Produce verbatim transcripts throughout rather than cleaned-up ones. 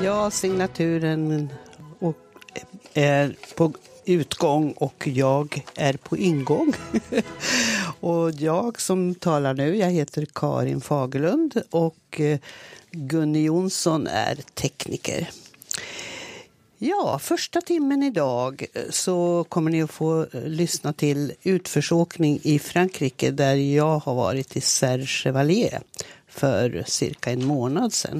Ja, signaturen och är på utgång och jag är på ingång. Och jag som talar nu, jag heter Karin Fagerlund och Gunni Jonsson är tekniker. Ja, första timmen idag så kommer ni att få lyssna till utförsåkning i Frankrike där jag har varit i Serre Chevalier för cirka en månad sedan.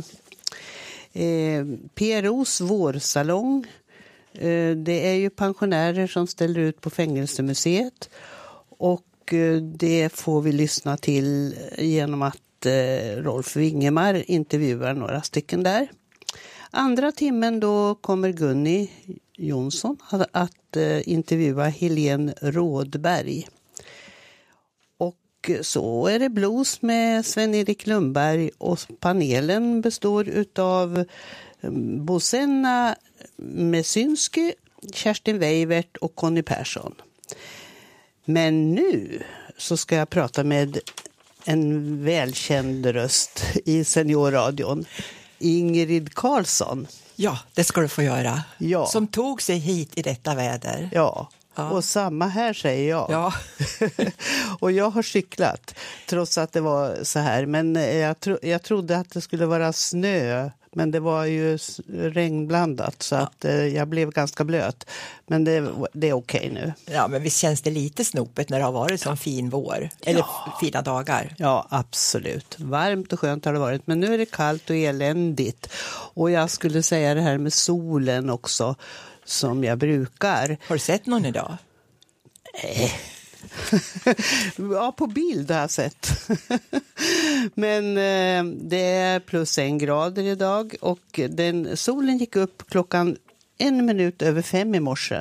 Eh, P R O:s vårsalong, eh, det är ju pensionärer som ställer ut på Fängelsemuseet och eh, det får vi lyssna till genom att eh, Rolf Wingemar intervjuar några stycken där. Andra timmen då kommer Gunni Jonsson att, att eh, intervjua Helene Rådberg. Och så är det blues med Sven-Erik Lundberg och panelen består utav Bosenna Mesynsky, Kerstin Weivert och Conny Persson. Men nu så ska jag prata med en välkänd röst i seniorradion. Ingrid Karlsson. Ja, det ska du få göra. Ja. Som tog sig hit i detta väder. Ja, ja. Och samma här säger jag. Ja. Och jag har cyklat trots att det var så här. Men jag, tro, jag trodde att det skulle vara snö. Men det var ju regnblandat så ja. att eh, jag blev ganska blöt. Men det, det är okej nu. Ja, men visst känns det lite snopet när det har varit sån fin vår. Eller ja. fina dagar. Ja, absolut. Varmt och skönt har det varit. Men nu är det kallt och eländigt. Och jag skulle säga det här med solen också. Som jag brukar. Har du sett någon idag? Nej. Ja, på bild har jag sett. Men eh, det är plus en grader idag och den, solen gick upp klockan en minut över fem i morse.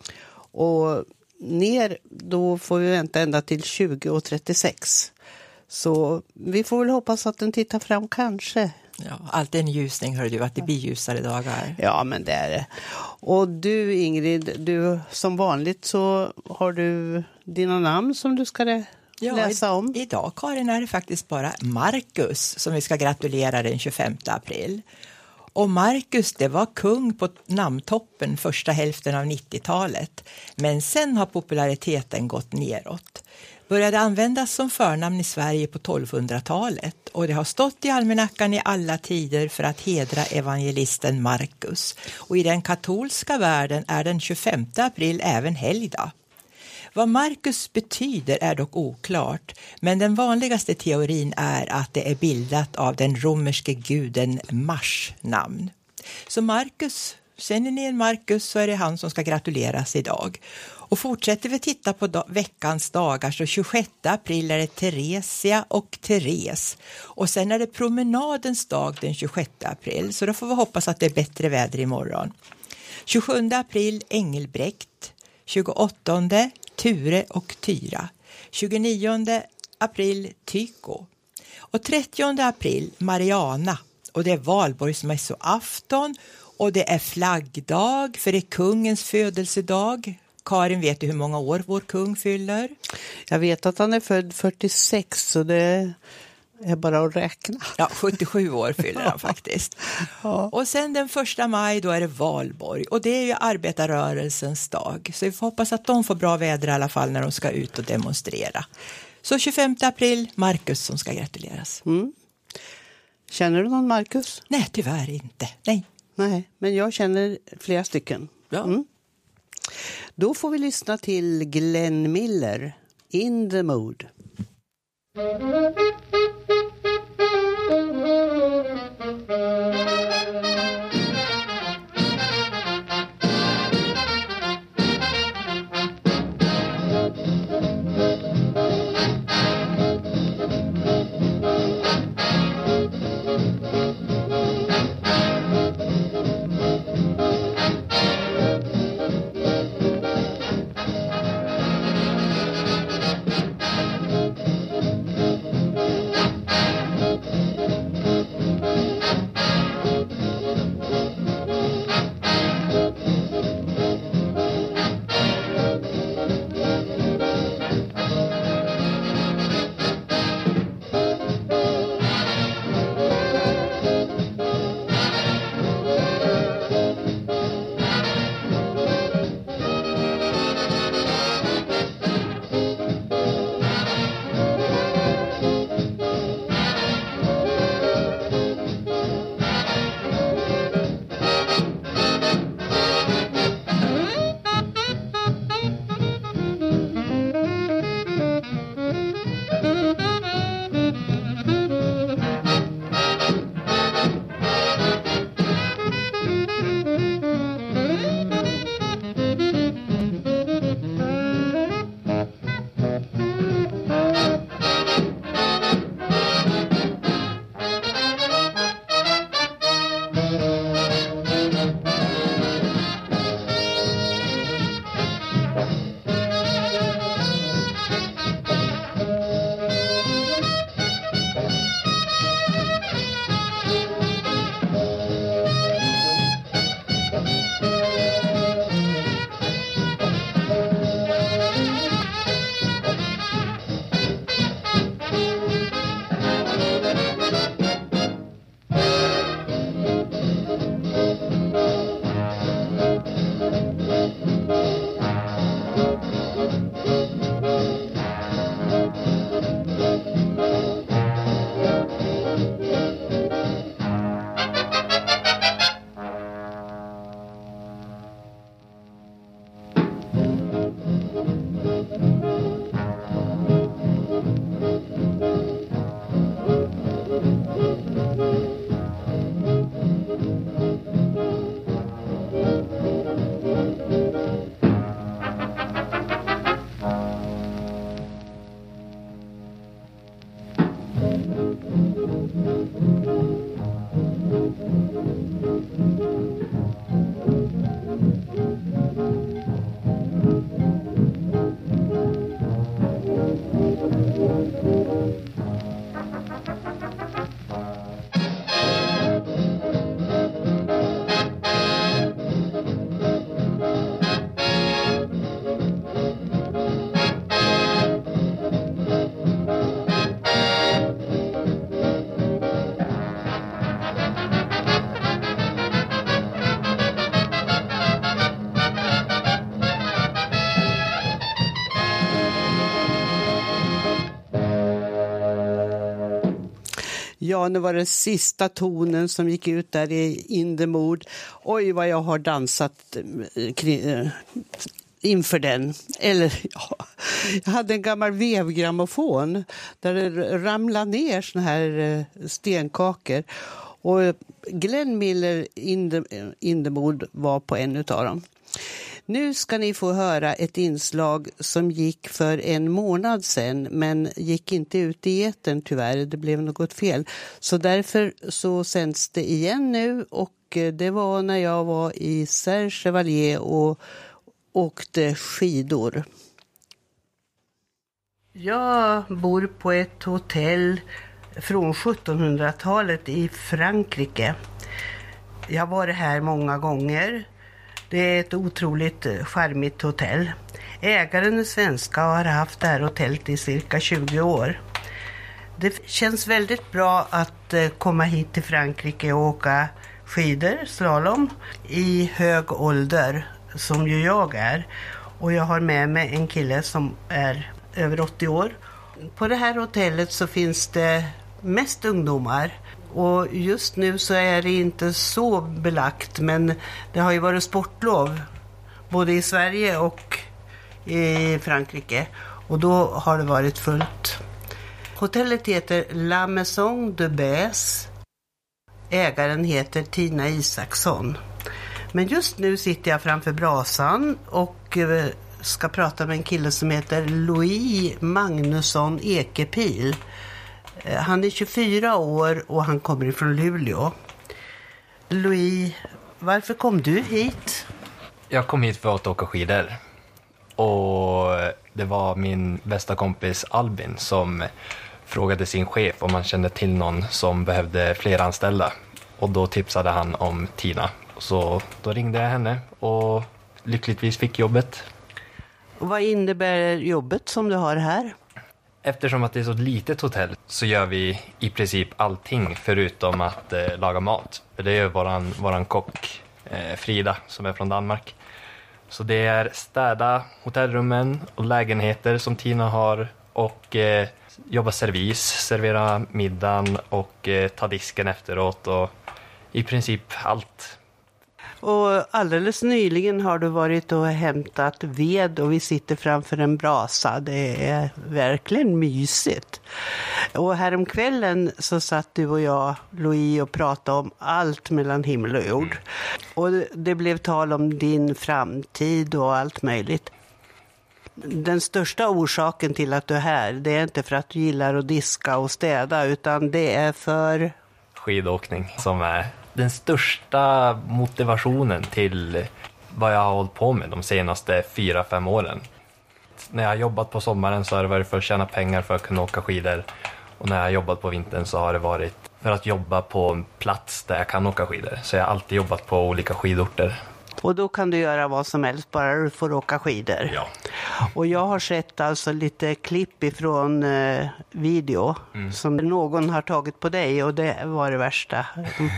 Och ner då får vi vänta ända till tjugo och trettiosex. Så vi får väl hoppas att den tittar fram kanske. Ja, alltid en ljusning hör du, att det blir ljusare dagar. Ja, men det är det. Och du Ingrid, du som vanligt så har du dina namn som du ska läsa om. Ja, idag Karin är det faktiskt bara Marcus som vi ska gratulera den tjugofemte april. Och Marcus, det var kung på namntoppen första hälften av nittiotalet. Men sen har populariteten gått neråt. Började användas som förnamn i Sverige på tolvhundratalet och det har stått i almanackan i alla tider för att hedra evangelisten Markus. Och i den katolska världen är den tjugofemte april även helgdag. Vad Markus betyder är dock oklart, men den vanligaste teorin är att det är bildat av den romerske guden Mars namn. Så Markus, känner ni en Markus så är det han som ska gratuleras idag. Och fortsätter vi titta på da- veckans dagar så tjugosjätte april är det Teresia och Therese. Och sen är det promenadens dag den tjugosjätte april så då får vi hoppas att det är bättre väder imorgon. tjugosjunde april Engelbrekt, tjugoåttonde Ture och Tyra, tjugonionde april Tycho och trettionde april Mariana och det är valborgsmässoafton och det är flaggdag för det är kungens födelsedag. Karin, vet du hur många år vår kung fyller? Jag vet att han är född fyrtiosex så det är bara att räkna. Ja, sjuttiosju år fyller han faktiskt. Ja. Och sen den första maj då är det valborg och det är ju arbetarrörelsens dag. Så vi får hoppas att de får bra väder i alla fall när de ska ut och demonstrera. Så tjugofemte april, Marcus som ska gratuleras. Mm. Känner du någon Marcus? Nej, tyvärr inte. Nej. Nej, men jag känner flera stycken. Ja. Mm. Då får vi lyssna till Glenn Miller, In the Mood. Ja, nu var det sista tonen som gick ut där i In the Mood. Oj, vad jag har dansat kring, inför den. Eller, ja, jag hade en gammal vevgrammofon där det ramlade ner såna här stenkakor. Och Glenn Miller In the, In the Mood var på en utav dem. Nu ska ni få höra ett inslag som gick för en månad sedan, men gick inte ut i etern tyvärr, det blev något fel. Så därför så sänds det igen nu, och det var när jag var i Serge Chevalier och åkte skidor. Jag bor på ett hotell från sjuttonhundratalet i Frankrike. Jag har varit här många gånger. Det är ett otroligt charmigt hotell. Ägaren är svenska och har haft det här hotellet i cirka tjugo år. Det känns väldigt bra att komma hit till Frankrike och åka skidor, slalom, i hög ålder som ju jag är. Och jag har med mig en kille som är över åttio år. På det här hotellet så finns det mest ungdomar. Och just nu så är det inte så belagt, men det har ju varit sportlov både i Sverige och i Frankrike. Och då har det varit fullt. Hotellet heter La Maison de Besse. Ägaren heter Tina Isaksson. Men just nu sitter jag framför brasan och ska prata med en kille som heter Louis Magnusson Ekepil. Han är tjugofyra år och han kommer ifrån Luleå. Louis, varför kom du hit? Jag kom hit för att åka skidor. Och det var min bästa kompis Albin som frågade sin chef om man kände till någon som behövde fler anställda. Och då tipsade han om Tina. Så då ringde jag henne och lyckligtvis fick jobbet. Och vad innebär jobbet som du har här? Eftersom att det är så ett litet hotell så gör vi i princip allting förutom att eh, laga mat. För det är våran, våran kock eh, Frida som är från Danmark. Så det är städa hotellrummen och lägenheter som Tina har och eh, jobba servis, servera middagen och eh, ta disken efteråt och i princip allt. Och alldeles nyligen har du varit och hämtat ved och vi sitter framför en brasa. Det är verkligen mysigt. Och häromkvällen så satt du och jag, Louis, och pratade om allt mellan himmel och jord. Och det blev tal om din framtid och allt möjligt. Den största orsaken till att du är här, det är inte för att du gillar att diska och städa, utan det är för skidåkning som är den största motivationen till vad jag har hållit på med de senaste fyra, fem åren. När jag har jobbat på sommaren så har det varit för att tjäna pengar för att kunna åka skidor. Och när jag har jobbat på vintern så har det varit för att jobba på en plats där jag kan åka skidor. Så jag har alltid jobbat på olika skidorter. Och då kan du göra vad som helst, bara du får åka skidor. Ja. Och jag har sett alltså lite klipp ifrån eh, video mm. som någon har tagit på dig, och det var det värsta.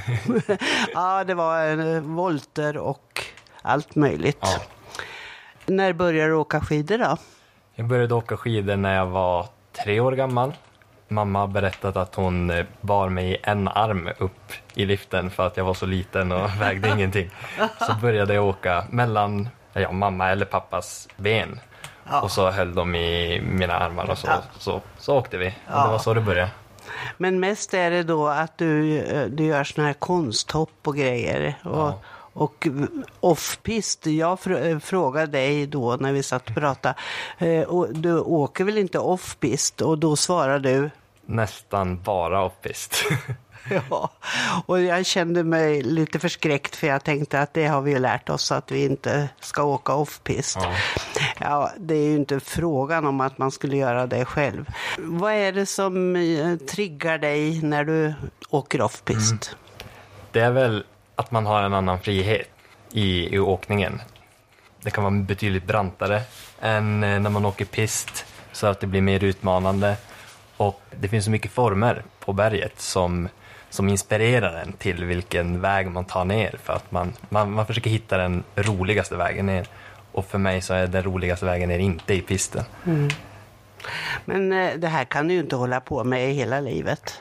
Ja, det var eh, volter och allt möjligt. Ja. När började du åka skidor då? Jag började åka skidor när jag var tre år gammal. Mamma har berättat att hon bar mig i en arm upp i liften för att jag var så liten och vägde ingenting. Så började jag åka mellan ja, mamma eller pappas ben. Ja. Och så höll de i mina armar och så, ja. så, så åkte vi. Ja. Och det var så det började. Men mest är det då att du, du gör såna här konsthopp och grejer. Och, ja. och off-pist. Jag frågade dig då när vi satt och pratade. Och du åker väl inte off-pist? Och då svarar du? Nästan bara off-pist. Ja, och jag kände mig lite förskräckt för jag tänkte att det har vi ju lärt oss att vi inte ska åka off-pist. Ja. Ja, det är ju inte frågan om att man skulle göra det själv. Vad är det som triggar dig när du åker off-pist? Mm. Det är väl att man har en annan frihet i, i åkningen. Det kan vara betydligt brantare än när man åker pist så att det blir mer utmanande. Och det finns så mycket former på berget som, som inspirerar en till vilken väg man tar ner. För att man, man, man försöker hitta den roligaste vägen ner. Och för mig så är den roligaste vägen ner inte i pisten. Mm. Men det här kan du ju inte hålla på med hela livet.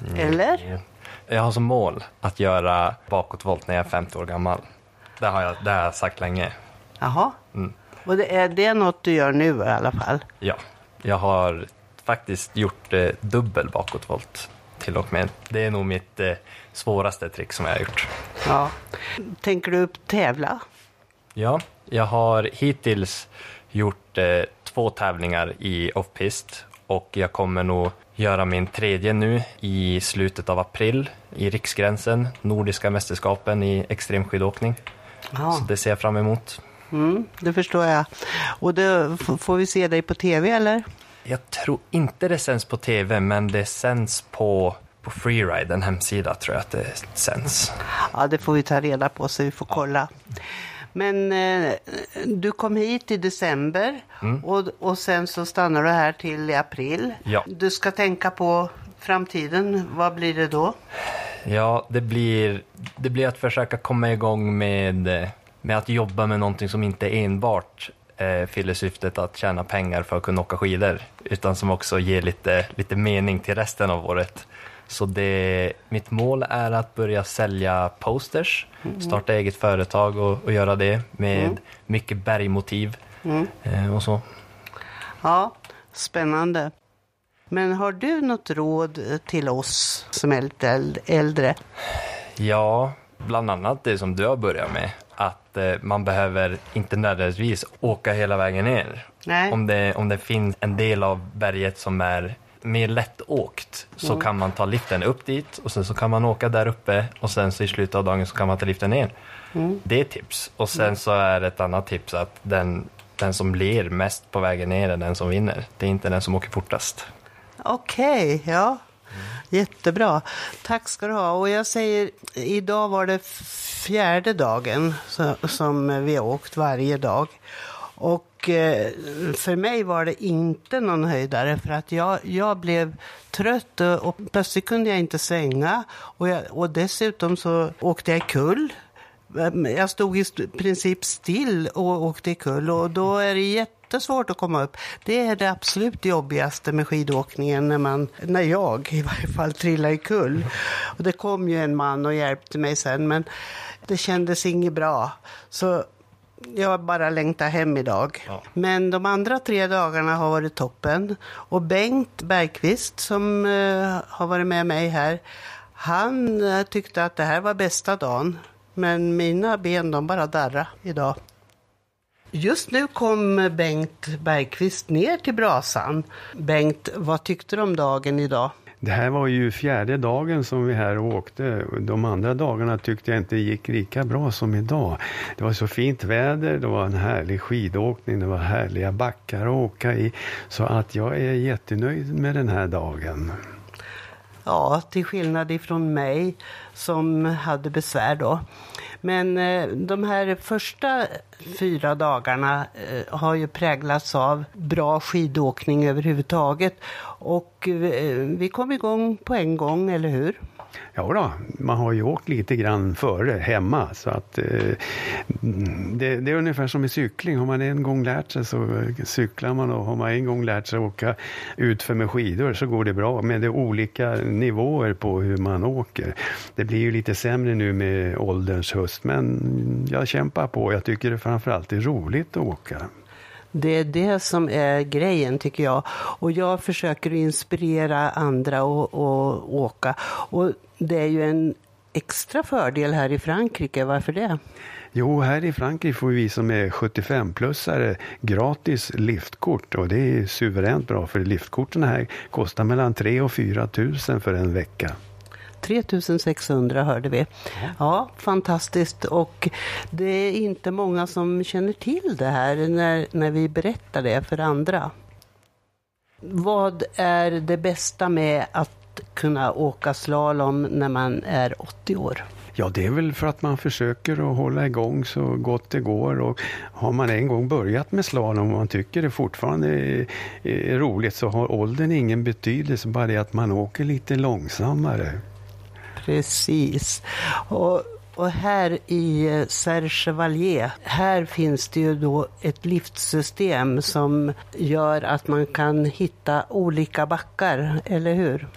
Mm. Eller? Jag har som mål att göra bakåtvolt när jag är femtio år gammal. Det har jag, det har jag sagt länge. Jaha. Mm. Och det är det något du gör nu i alla fall? Ja, jag har faktiskt gjort eh, dubbel bakåtvolt till och med. Det är nog mitt eh, svåraste trick som jag har gjort. Ja. Tänker du tävla? Ja, jag har hittills gjort eh, två tävlingar i off-pist och jag kommer nog göra min tredje nu i slutet av april i Riksgränsen, Nordiska mästerskapen i extremskidåkning. Ja. Så det ser jag fram emot. Mm, det förstår jag. Och då får vi se dig på tv eller? Jag tror inte det sänds på tv, men det sänds på, på Freeride, en hemsida tror jag att det sänds. Ja, det får vi ta reda på så vi får kolla. Men eh, du kom hit i december mm. och, och sen så stannar du här till i april. Ja. Du ska tänka på framtiden. Vad blir det då? Ja, det blir, det blir att försöka komma igång med, med att jobba med någonting som inte enbart eh, fyller syftet att tjäna pengar för att kunna åka skidor. Utan som också ger lite, lite mening till resten av året. Så det, mitt mål är att börja sälja posters, mm. starta eget företag och, och göra det med mm. mycket bergmotiv mm. eh, och så. Ja, spännande. Men har du något råd till oss som är lite äldre? Ja, bland annat det som du har börjat med. Att eh, man behöver inte nödvändigtvis åka hela vägen ner. Nej. Om det, om det finns en del av berget som är mer lättåkt så mm. kan man ta liften upp dit och sen så kan man åka där uppe och sen så i slutet av dagen så kan man ta liften ner. Mm. Det är tips. Och sen mm. så är ett annat tips att den, den som ler mest på vägen ner är den som vinner. Det är inte den som åker fortast. Okej, okay, ja. Mm. Jättebra. Tack ska du ha. Och jag säger, idag var det fjärde dagen som vi har åkt varje dag. Och för mig var det inte någon höjdare för att jag, jag blev trött och plötsligt kunde jag inte svänga och, jag, och dessutom så åkte jag kull. Jag stod i princip still och åkte i kull och då är det jättesvårt att komma upp. Det är det absolut jobbigaste med skidåkningen när, man, när jag i varje fall trillar i kull. Och det kom ju en man och hjälpte mig sen men det kändes inget bra. Så jag bara längtar hem idag. Ja. Men de andra tre dagarna har varit toppen. Och Bengt Bergqvist som uh, har varit med mig här. Han uh, tyckte att det här var bästa dagen. Men mina ben de bara darra idag. Just nu kom Bengt Bergqvist ner till brasan. Bengt, vad tyckte du om dagen idag? Det här var ju fjärde dagen som vi här åkte. De andra dagarna tyckte jag inte gick lika bra som idag. Det var så fint väder, det var en härlig skidåkning, det var härliga backar att åka i. Så att jag är jättenöjd med den här dagen. Ja, till skillnad ifrån mig som hade besvär då. Men eh, de här första fyra dagarna eh, har ju präglats av bra skidåkning överhuvudtaget. Och eh, vi kom igång på en gång, eller hur? Ja då, man har ju åkt lite grann före hemma så att eh, det, det är ungefär som i cykling. Har man en gång lärt sig så cyklar man och har man en gång lärt sig åka utför med skidor så går det bra. Men det är olika nivåer på hur man åker. Det blir ju lite sämre nu med ålderns höst men jag kämpar på. Jag tycker det framförallt är roligt att åka. Det är det som är grejen tycker jag. Och jag försöker inspirera andra att åka. Och det är ju en extra fördel här i Frankrike. Varför det? Jo, här i Frankrike får vi som är sjuttiofem-plussare gratis liftkort. Och det är suveränt bra för liftkorten här kostar mellan tre och fyra tusen för en vecka. tre tusen sexhundra hörde vi. Ja, fantastiskt. Och det är inte många som känner till det här när, när vi berättar det för andra. Vad är det bästa med att kunna åka slalom när man är åttio år? Ja, det är väl för att man försöker att hålla igång så gott det går. Och har man en gång börjat med slalom och man tycker det fortfarande är, är roligt så har åldern ingen betydelse. Bara det att man åker lite långsammare. Precis. Och, och här i Serre Chevalier, här finns det ju då ett liftsystem som gör att man kan hitta olika backar, eller hur?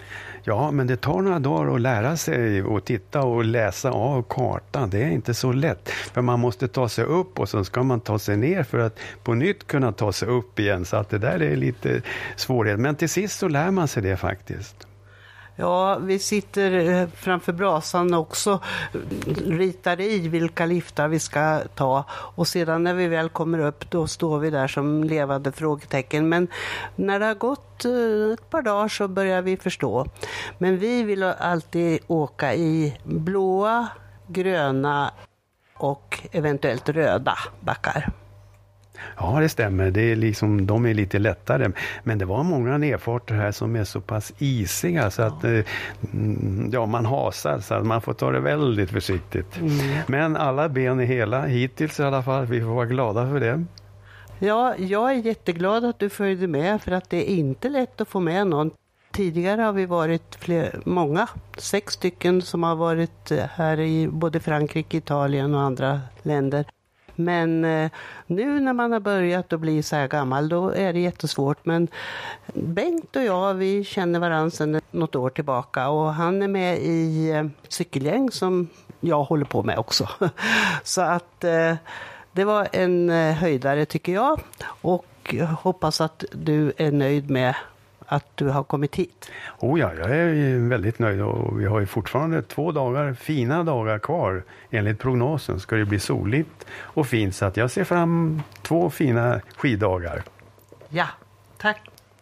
Ja, men det tar några dagar att lära sig och titta och läsa av kartan. Det är inte så lätt. För man måste ta sig upp och så ska man ta sig ner för att på nytt kunna ta sig upp igen. Så att det där är lite svårighet. Men till sist så lär man sig det faktiskt. Ja, vi sitter framför brasan också, ritar i vilka liftar vi ska ta. Och sedan när vi väl kommer upp, då står vi där som levande frågetecken. Men när det har gått ett par dagar så börjar vi förstå. Men vi vill alltid åka i blåa, gröna och eventuellt röda backar. Ja, det stämmer. Det är liksom, de är lite lättare. Men det var många nedfarter här som är så pass isiga så att ja. Ja, man hasar så att man får ta det väldigt försiktigt. Mm. Men alla ben är hela hittills i alla fall. Vi får vara glada för det. Ja, jag är jätteglad att du följde med för att det är inte lätt att få med någon. Tidigare har vi varit fler, många, sex stycken som har varit här i både Frankrike, Italien och andra länder. Men eh, nu när man har börjat att bli så här gammal, då är det jättesvårt. Men Bengt och jag, vi känner varandra sedan något år tillbaka. Och han är med i eh, cykelgäng som jag håller på med också. Så att eh, det var en eh, höjdare tycker jag. Och jag hoppas att du är nöjd med att du har kommit hit. Oh ja, jag är väldigt nöjd och vi har ju fortfarande två dagar, fina dagar kvar. Enligt prognosen ska det bli soligt och fint så att jag ser fram två fina skiddagar. Ja, tack.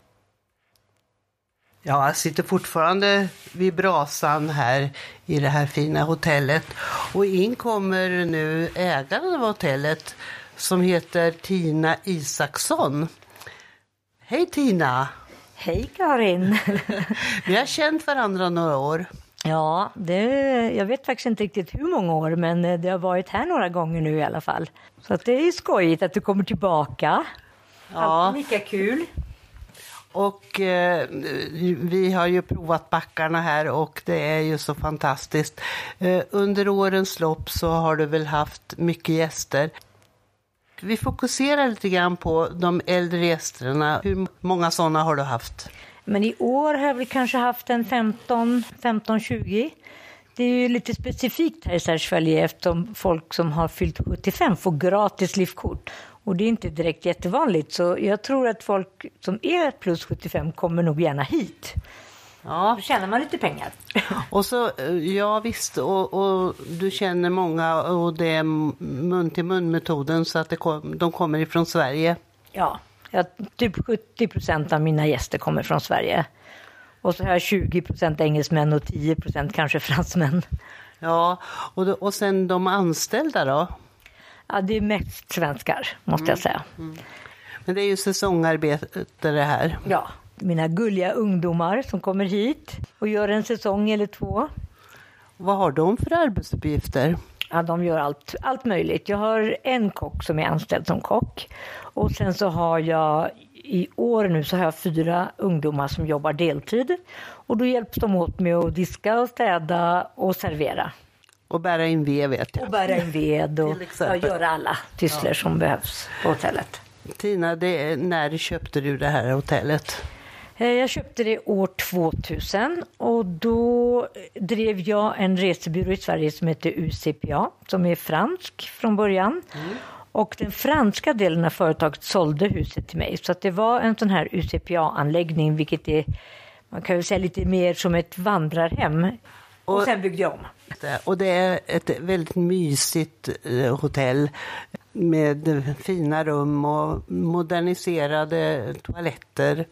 Ja, jag sitter fortfarande vid brasan här i det här fina hotellet och in kommer nu ägaren av hotellet som heter Tina Isaksson. Hej Tina! Hej Karin! Vi har känt varandra några år. Ja, det, jag vet faktiskt inte riktigt hur många år, men det har varit här några gånger nu i alla fall. Så att det är skojigt att du kommer tillbaka. Ja. Allt lika kul. Och eh, vi har ju provat backarna här och det är ju så fantastiskt. Eh, under årens lopp så har du väl haft mycket gäster. Vi fokuserar lite grann på de äldre gästerna. Hur många sådana har du haft? Men i år har vi kanske haft en femton tjugo. Det är ju lite specifikt här i Serge eftersom folk som har fyllt sjuttiofem får gratis liftkort. Och det är inte direkt jättevanligt. Så jag tror att folk som är plus sjuttiofem kommer nog gärna hit. Ja. Då tjänar man lite pengar. Och så, ja visst, och, och du känner många och det är mun till mun metoden så att det kom, de kommer ifrån Sverige. Ja, ja, typ sjuttio procent av mina gäster kommer från Sverige. Och så här tjugo procent engelsmän och tio procent kanske fransmän. Ja, och, och sen de anställda då? Ja, det är mest svenskar måste mm. jag säga. Mm. Men det är ju säsongarbetare här. Ja. Mina gulliga ungdomar som kommer hit och gör en säsong eller två. Vad har de för arbetsuppgifter? Ja, de gör allt, allt möjligt. Jag har en kock som är anställd som kock. Och sen så har jag i år nu så har jag fyra ungdomar som jobbar deltid. Och då hjälps de åt med att diska och städa och servera. Och bära in ved vet jag. Och bära in ved och ja, göra alla sysslor ja. som behövs på hotellet. Tina, det, när köpte du det här hotellet? Jag köpte det år tvåtusen och då drev jag en resebyrå i Sverige som heter U C P A som är fransk från början. Mm. Och den franska delen av företaget sålde huset till mig så att det var en sån här U C P A-anläggning vilket är, man kan ju säga lite mer som ett vandrarhem. Och, och sen byggde jag om. Och det är ett väldigt mysigt hotell med fina rum och moderniserade toaletter.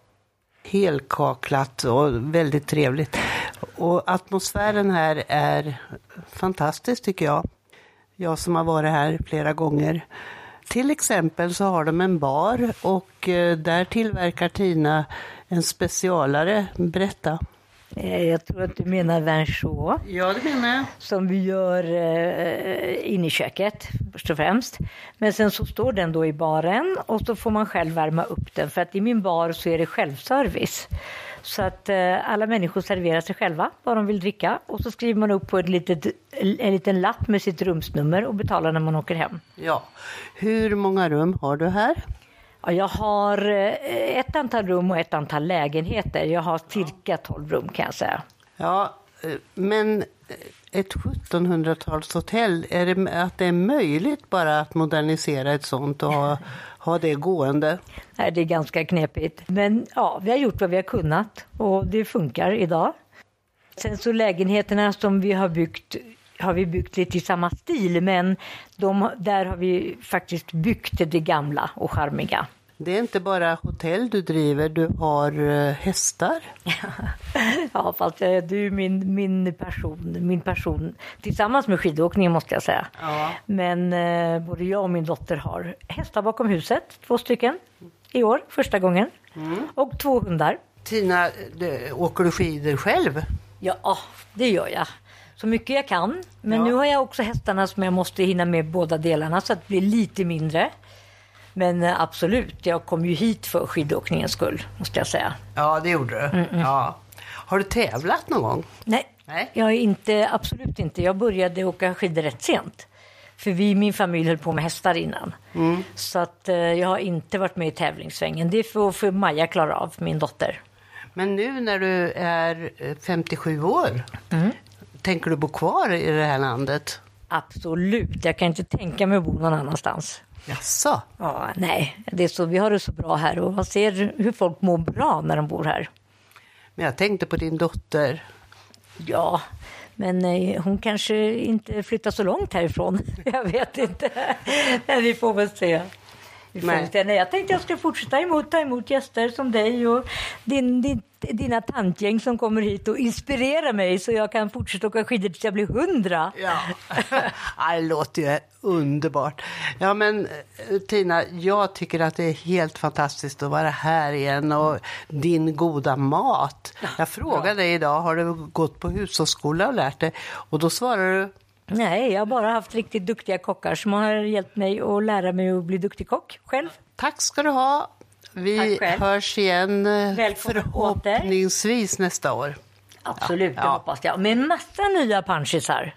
Helkaklat och väldigt trevligt. Och atmosfären här är fantastisk tycker jag. Jag som har varit här flera gånger. Till exempel så har de en bar och där tillverkar Tina en specialare. Berätta. Jag tror att du menar vin chaud. Ja, det menar jag. Som vi gör eh, in i köket först och främst. Men sen så står den då i baren och så får man själv värma upp den. För att i min bar så är det självservice. Så att eh, alla människor serverar sig själva vad de vill dricka. Och så skriver man upp på ett litet, en liten lapp med sitt rumsnummer och betalar när man åker hem. Ja. Hur många rum har du här? Ja, jag har ett antal rum och ett antal lägenheter. Jag har cirka tolv rum kan jag säga. Ja, men ett sjuttonhundratals-hotell, är det att det är möjligt bara att modernisera ett sånt och ha, ha det gående? Nej, det är ganska knepigt. Men ja, vi har gjort vad vi har kunnat och det funkar idag. Sen så lägenheterna som vi har byggt har vi byggt lite i samma stil, men de, där har vi faktiskt byggt det gamla och charmiga. Det är inte bara hotell du driver, du har uh, hästar. Ja, fast det är min, min passion, min passion tillsammans med skidåkningen måste jag säga. Ja. Men uh, både jag och min dotter har hästar bakom huset, två stycken i år, första gången. Mm. Och två hundar. Tina, du, åker du skidor själv? Ja, det gör jag. Så mycket jag kan. Men ja. Nu har jag också hästarna som jag måste hinna med båda delarna så att det blir lite mindre. Men absolut, jag kom ju hit för skidåkningens skull, måste jag säga. Ja, det gjorde du. Mm-mm. Ja. Har du tävlat någon gång? Nej, Nej. Jag är inte, absolut inte. Jag började åka skidor rätt sent. För vi, min familj höll på med hästar innan. Mm. Så att eh, jag har inte varit med i tävlingssvängen. Det får för Maja klara av, min dotter. Men nu när du är femtiosju år, mm. tänker du bo kvar i det här landet? Absolut, jag kan inte tänka mig att bo någon annanstans. Jaså? Ja, nej, det är så, vi har det så bra här och man ser hur folk mår bra när de bor här. Men jag tänkte på din dotter. Ja, men eh, hon kanske inte flyttar så långt härifrån. Jag vet inte, men vi får väl se. Nej. Nej, jag tänkte jag skulle fortsätta emot, ta emot gäster som dig och din, din, dina tantgäng som kommer hit och inspirera mig så jag kan fortsätta åka skidor tills jag blir hundra. Ja, det låter ju underbart. Ja, men Tina, jag tycker att det är helt fantastiskt att vara här igen och din goda mat. Jag frågade dig idag, har du gått på hushållsskola och lärt dig? Och då svarar du... Nej, jag har bara haft riktigt duktiga kockar som har hjälpt mig att lära mig att bli duktig kock själv. Tack ska du ha. Vi hörs igen. Välkommen förhoppningsvis åter. Nästa år. Absolut, ja, det ja. hoppas jag. Med massa nya panchisar.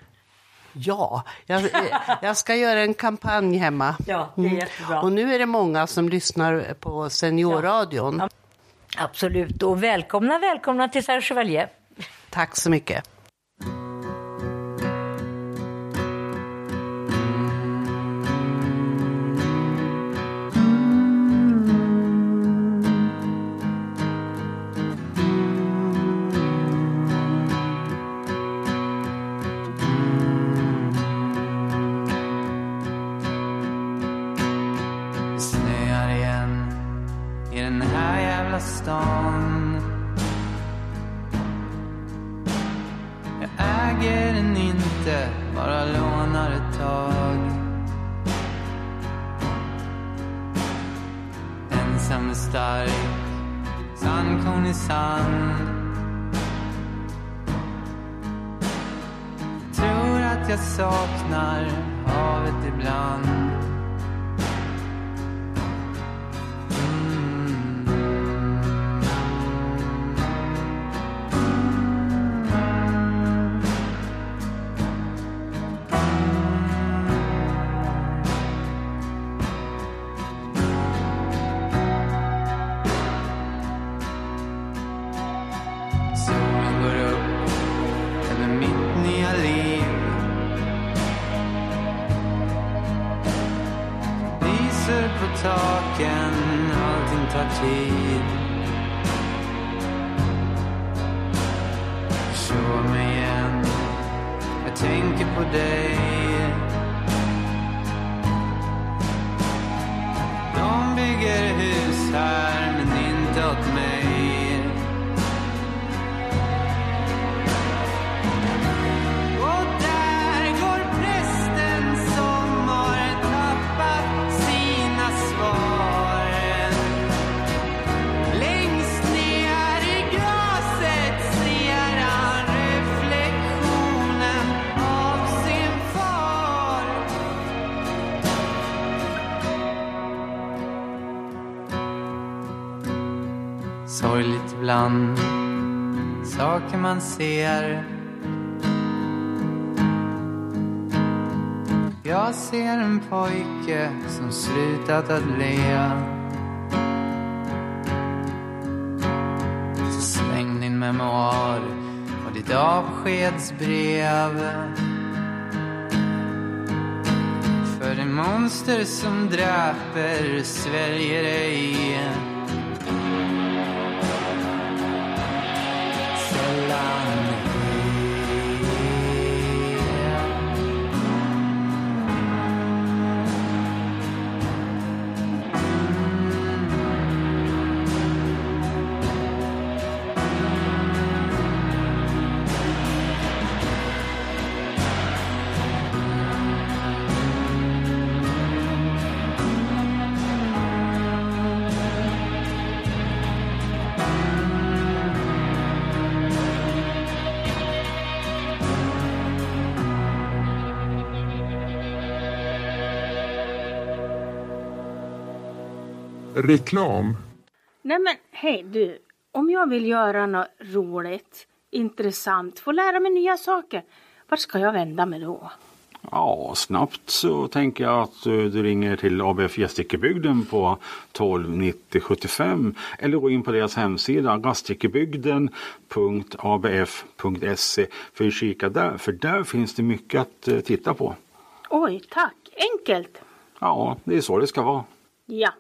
Ja, jag, jag ska göra en kampanj hemma. Ja, det är jättebra. Och nu är det många som lyssnar på Seniorradion. Ja. Absolut, och välkomna, välkomna till Serge Chevalier. Tack så mycket. Jag saknar havet ibland. Mm. Solen går upp över mitt nya liv. På taken, allting tar tid. Förstår mig igen, jag tänker på dig. De bygger hus här, men inte åt mig. Sorgligt ibland, saker man ser. Jag ser en pojke som slutat att le. memoar och ditt avskedsbrev. För det monster som dräper sväljer dig. Sällan reklam. Nej men hej du, om jag vill göra något roligt, intressant, få lära mig nya saker, vart ska jag vända mig då? Ja, snabbt så tänker jag att du ringer till A B F Gästrikebygden på tolv nittio sjuttiofem eller gå in på deras hemsida gästrikebygden punkt a b f punkt se för att kika där, för där finns det mycket att titta på. Oj, tack. Enkelt. Ja, det är så det ska vara. Ja.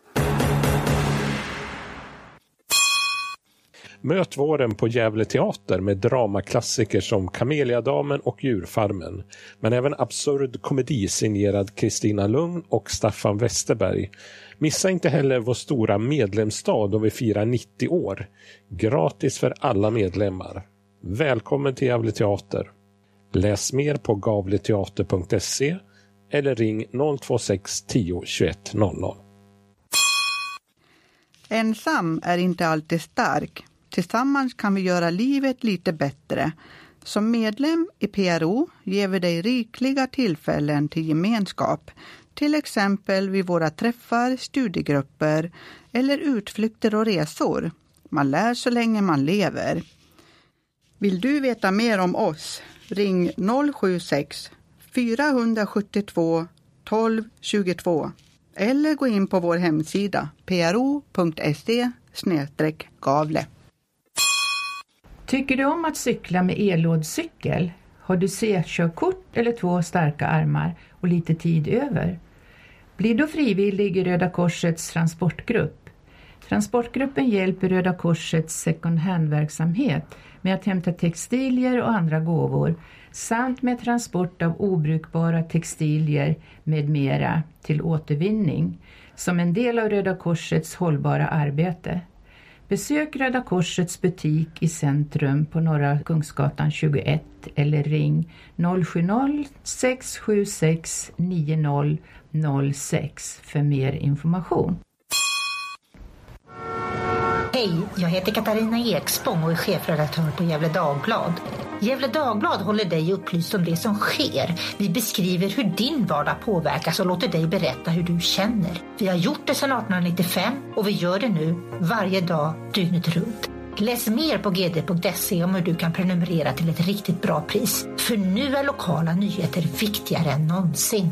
Möt våren på Gävle teater med dramaklassiker som Kameliadamen och Djurfarmen, men även absurd komedi signerad Kristina Lugn och Staffan Westerberg. Missa inte heller vår stora medlemsdag då vi firar nittio år. Gratis för alla medlemmar. Välkommen till Gävle teater. Läs mer på gavleteater punkt se eller ring noll två sex tio tjugoett noll noll. Ensam är inte alltid stark. Tillsammans kan vi göra livet lite bättre. Som medlem i P R O ger vi dig rikliga tillfällen till gemenskap. Till exempel vid våra träffar, studiegrupper eller utflykter och resor. Man lär så länge man lever. Vill du veta mer om oss? Ring noll sju sex fyra sju två tolv tjugotvå eller gå in på vår hemsida p r o punkt se snedstreck gavle. Tycker du om att cykla med elådcykel? Har du C-körkort eller två starka armar och lite tid över? Bli då frivillig i Röda Korsets transportgrupp. Transportgruppen hjälper Röda Korsets second hand-verksamhet med att hämta textilier och andra gåvor samt med transport av obrukbara textilier med mera till återvinning som en del av Röda Korsets hållbara arbete. Besök Röda Korsets butik i centrum på Norra Kungsgatan tjugoett eller ring noll sju noll sex sju sex nio noll noll sex för mer information. Hej, jag heter Katarina Ekspång och är chefredaktör på Gävle Dagblad. Gävle Dagblad håller dig upplyst om det som sker. Vi beskriver hur din vardag påverkas och låter dig berätta hur du känner. Vi har gjort det sedan arton nittiofem och vi gör det nu varje dag dygnet runt. Läs mer på g d punkt se om hur du kan prenumerera till ett riktigt bra pris. För nu är lokala nyheter viktigare än någonsin.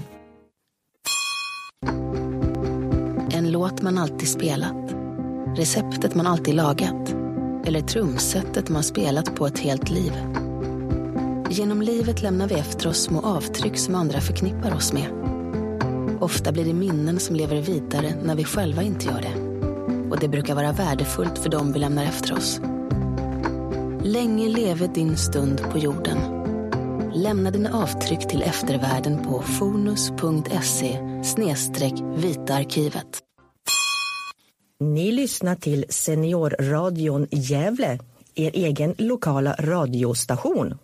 En låt man alltid spelat. Receptet man alltid lagat. Eller trumsetet man spelat på ett helt liv. Genom livet lämnar vi efter oss små avtryck som andra förknippar oss med. Ofta blir det minnen som lever vidare när vi själva inte gör det. Och det brukar vara värdefullt för dem vi lämnar efter oss. Länge leve din stund på jorden. Lämna dina avtryck till eftervärlden på fonus punkt se snedstreck vitaarkivet. Ni lyssnar till Seniorradion Gävle, er egen lokala radiostation.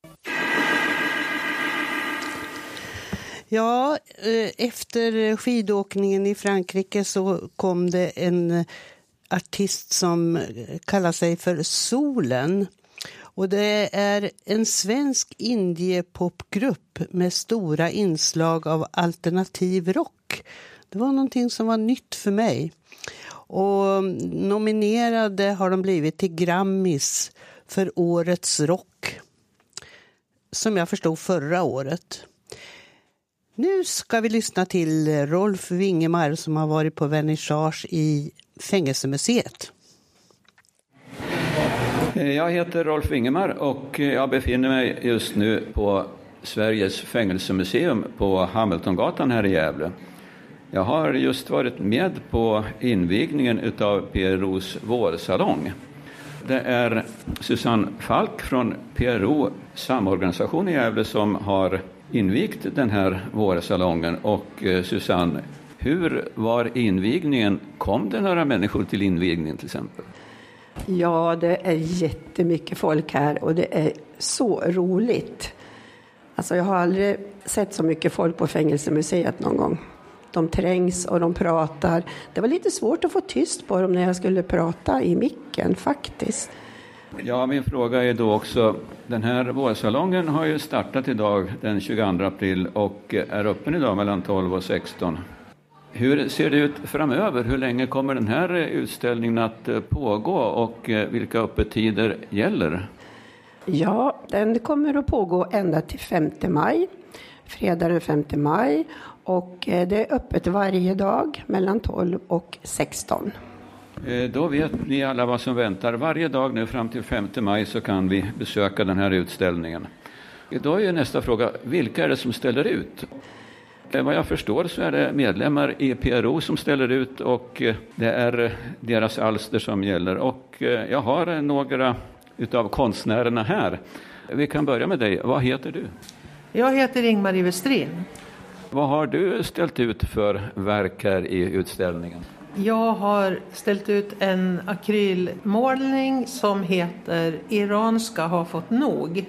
Ja, efter skidåkningen i Frankrike så kom det en artist som kallar sig för Solen. Och det är en svensk indiepopgrupp med stora inslag av alternativ rock. Det var någonting som var nytt för mig. Och nominerade har de blivit till Grammys för årets rock. Som jag förstod förra året. Nu ska vi lyssna till Rolf Wingemar som har varit på vernissage i Fängelsemuseet. Jag heter Rolf Ingemar och jag befinner mig just nu på Sveriges fängelsemuseum på Hamiltongatan här i Gävle. Jag har just varit med på invigningen utav P R O:s vårsalong. Det är Susanne Falk från P R O samorganisation i Gävle som har invigt den här vårsalongen. Och Susanne, hur var invigningen? Kom det några människor till invigningen till exempel? Ja, det är jättemycket folk här och det är så roligt. Alltså jag har aldrig sett så mycket folk på fängelsemuseet någon gång. De trängs och de pratar. Det var lite svårt att få tyst på dem när jag skulle prata i micken faktiskt. Ja, min fråga är då också, den här vårsalongen har ju startat idag den tjugoandra april och är öppen idag mellan tolv och sexton. Hur ser det ut framöver? Hur länge kommer den här utställningen att pågå och vilka öppettider gäller? Ja, den kommer att pågå ända till femte maj, fredag den femte maj, och det är öppet varje dag mellan tolv och sexton. Då vet ni alla vad som väntar. Varje dag nu fram till femte maj så kan vi besöka den här utställningen. Då är nästa fråga, vilka är det som ställer ut? Vad jag förstår så är det medlemmar i P R O som ställer ut och det är deras alster som gäller. Och jag har några utav konstnärerna här. Vi kan börja med dig. Vad heter du? Jag heter Ingmarie Westrin. Vad har du ställt ut för verk här i utställningen? Jag har ställt ut en akrylmålning som heter Iran ska ha fått nog.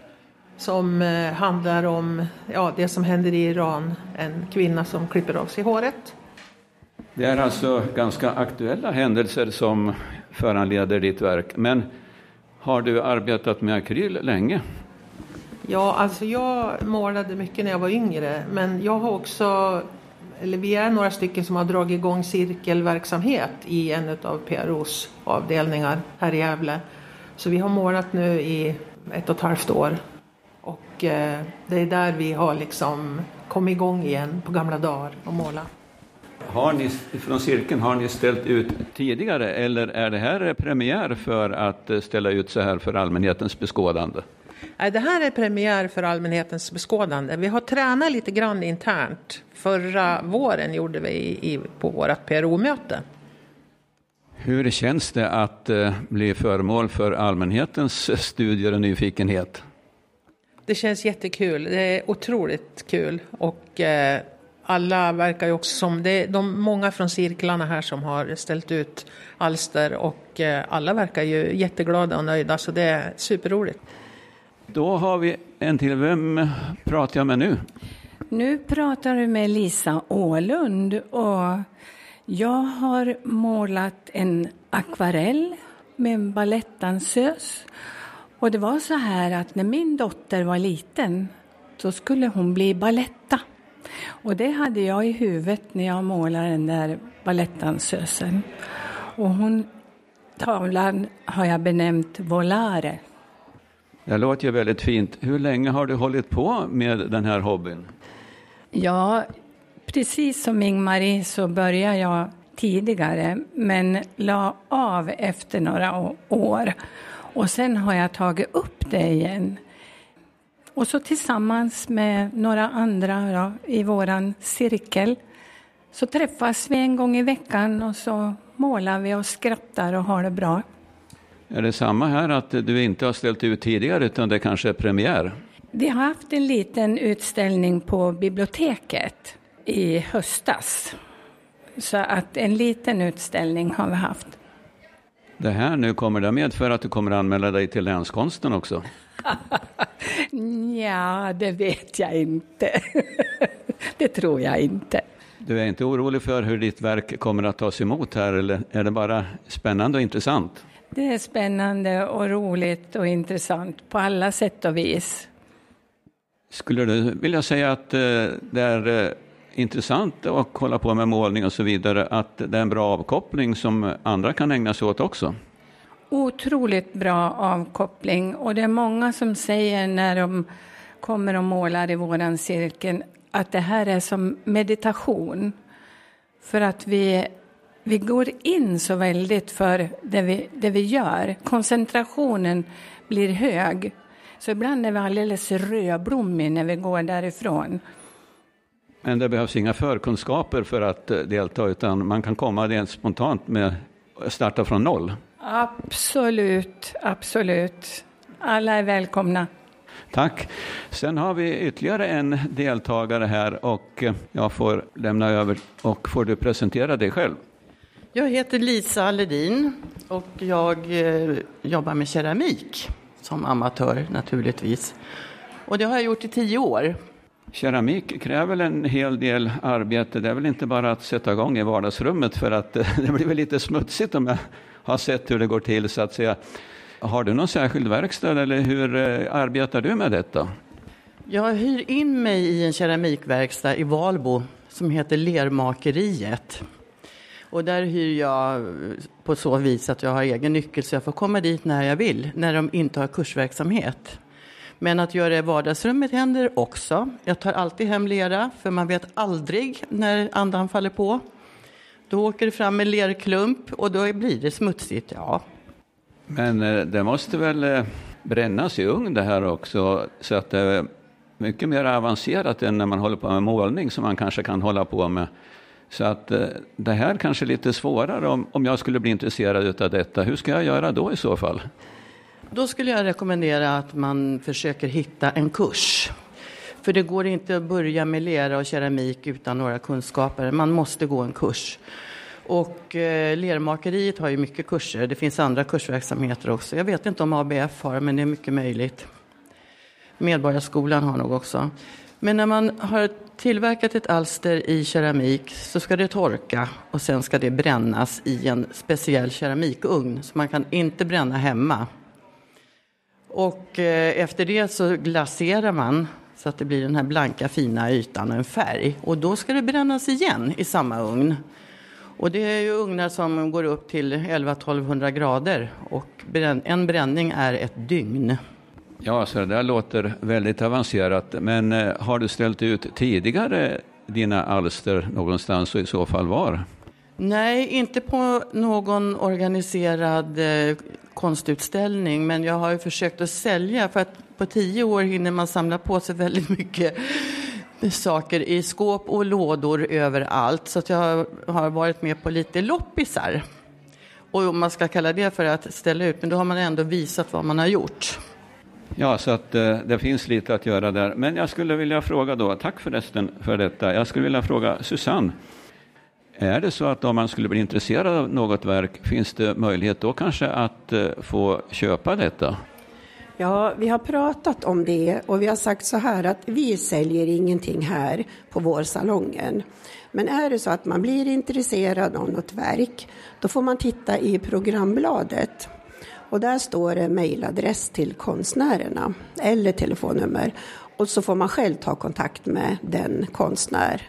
Som handlar om ja, det som händer i Iran. En kvinna som klipper av sig håret. Det är alltså ganska aktuella händelser som föranleder ditt verk. Men har du arbetat med akryl länge? Ja, alltså jag målade mycket när jag var yngre. Men jag har också, eller vi är några stycken som har dragit igång cirkelverksamhet i en av P R O:s avdelningar här i Gävle. Så vi har målat nu i ett och ett halvt år. Och eh, det är där vi har liksom kommit igång igen på gamla dagar och måla. Har ni från cirkeln har ni ställt ut tidigare eller är det här premiär för att ställa ut så här för allmänhetens beskådande? Nej, det här är premiär för allmänhetens beskådande. Vi har tränat lite grann internt. Förra våren gjorde vi i, på vårt P R O-möte. Hur känns det att eh, bli föremål för allmänhetens studier och nyfikenhet? Det känns jättekul. Det är otroligt kul. Och eh, alla verkar ju också som... Det är de många från cirklarna här som har ställt ut alster. Och eh, alla verkar ju jätteglada och nöjda. Så det är superroligt. Då har vi en till. Vem pratar jag med nu? Nu pratar du med Lisa Ålund. Och jag har målat en akvarell med en balettdansös. Och det var så här att när min dotter var liten så skulle hon bli baletta. Och det hade jag i huvudet när jag målade den där balettdansösen. Och hon, tavlan har jag benämnt Volare. Det låter ju väldigt fint. Hur länge har du hållit på med den här hobbyn? Ja, precis som Ingmarie så började jag tidigare men la av efter några år. Och sen har jag tagit upp det igen. Och så tillsammans med några andra då, i våran cirkel så träffas vi en gång i veckan och så målar vi och skrattar och har det bra. Är det samma här att du inte har ställt ut tidigare utan det kanske är premiär? Vi har haft en liten utställning på biblioteket i höstas. Så att en liten utställning har vi haft. Det här nu kommer det med för att du kommer anmäla dig till Länskonsten också? Ja, det vet jag inte. Det tror jag inte. Du är inte orolig för hur ditt verk kommer att tas emot här eller är det bara spännande och intressant? Det är spännande och roligt och intressant på alla sätt och vis. Skulle du vilja säga att det är intressant att hålla på med målning och så vidare, att det är en bra avkoppling som andra kan ägna sig åt också? Otroligt bra avkoppling och det är många som säger när de kommer och målar i våran cirkel att det här är som meditation. För att vi vi går in så väldigt för det vi, det vi gör. Koncentrationen blir hög. Så ibland är vi alldeles rödblommig när vi går därifrån. Men det behövs inga förkunskaper för att delta, utan man kan komma rent spontant med starta från noll. Absolut, absolut. Alla är välkomna. Tack. Sen har vi ytterligare en deltagare här och jag får lämna över och får du presentera dig själv. Jag heter Lisa Alledin och jag eh, jobbar med keramik som amatör naturligtvis. Och det har jag gjort i tio år. Keramik kräver en hel del arbete. Det är väl inte bara att sätta igång i vardagsrummet, för att det blir väl lite smutsigt om jag har sett hur det går till så att säga. Har du någon särskild verkstad eller hur arbetar du med detta? Jag hyr in mig i en keramikverkstad i Valbo som heter Lermakeriet. Och där hyr jag på så vis att jag har egen nyckel så jag får komma dit när jag vill, när de inte har kursverksamhet. Men att göra det i vardagsrummet händer också. Jag tar alltid hem lera, för man vet aldrig när andan faller på. Då åker det fram en lerklump och då blir det smutsigt, ja. Men det måste väl brännas i ugn det här också, så att det är mycket mer avancerat än när man håller på med målning som man kanske kan hålla på med. Så att det här kanske är lite svårare om, om jag skulle bli intresserad av detta. Hur ska jag göra då i så fall? Då skulle jag rekommendera att man försöker hitta en kurs. För det går inte att börja med lera och keramik utan några kunskaper. Man måste gå en kurs. Och eh, lermakeriet har ju mycket kurser. Det finns andra kursverksamheter också. Jag vet inte om A B F har, men det är mycket möjligt. Medborgarskolan har nog också. Men när man har tillverkat ett alster i keramik så ska det torka och sen ska det brännas i en speciell keramikugn. Så man kan inte bränna hemma. Och eh, efter det så glaserar man så att det blir den här blanka fina ytan och en färg. Och då ska det brännas igen i samma ugn. Och det är ju ugnar som går upp till elva till tolvhundra grader och en bränning är ett dygn. Ja, så det där låter väldigt avancerat. Men eh, har du ställt ut tidigare dina alster någonstans och i så fall var? Nej, inte på någon organiserad eh, konstutställning, men jag har ju försökt att sälja, för att på tio år hinner man samla på sig väldigt mycket saker i skåp och lådor överallt, så att jag har varit med på lite loppisar. Och om man ska kalla det för att ställa ut, men då har man ändå visat vad man har gjort. Ja, så att eh, det finns lite att göra där. Men jag skulle vilja fråga då, tack förresten för detta. Jag skulle vilja fråga Susanne. Är det så att om man skulle bli intresserad av något verk, finns det möjlighet då kanske att eh, få köpa detta? Ja, vi har pratat om det och vi har sagt så här att vi säljer ingenting här på vår salongen. Men är det så att man blir intresserad av något verk, då får man titta i programbladet. Och där står det mejladress till konstnärerna eller telefonnummer. Och så får man själv ta kontakt med den konstnär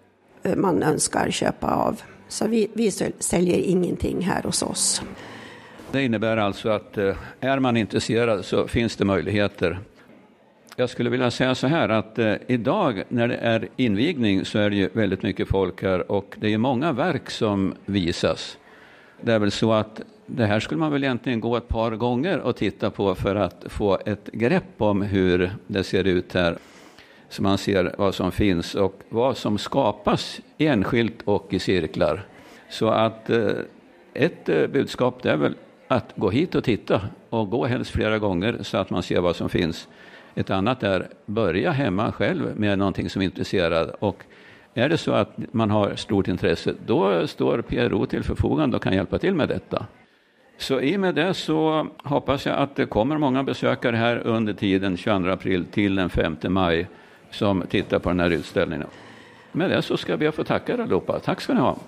man önskar köpa av. Så vi, vi säljer ingenting här hos oss. Det innebär alltså att är man intresserad så finns det möjligheter. Jag skulle vilja säga så här att eh, idag när det är invigning så är det ju väldigt mycket folk här och det är många verk som visas. Det är väl så att det här skulle man väl egentligen gå ett par gånger och titta på för att få ett grepp om hur det ser ut här. Så man ser vad som finns och vad som skapas enskilt och i cirklar. Så att eh, ett eh, budskap det är väl att gå hit och titta och gå helst flera gånger så att man ser vad som finns. Ett annat är börja hemma själv med någonting som är intresserad. Och är det så att man har stort intresse, då står P R O till förfogande och kan hjälpa till med detta. Så i och med det så hoppas jag att det kommer många besökare här under tiden tjugoandra april till den femte maj som tittar på den här utställningen. Med det så ska vi få tacka er allihopa. Tack ska ni ha.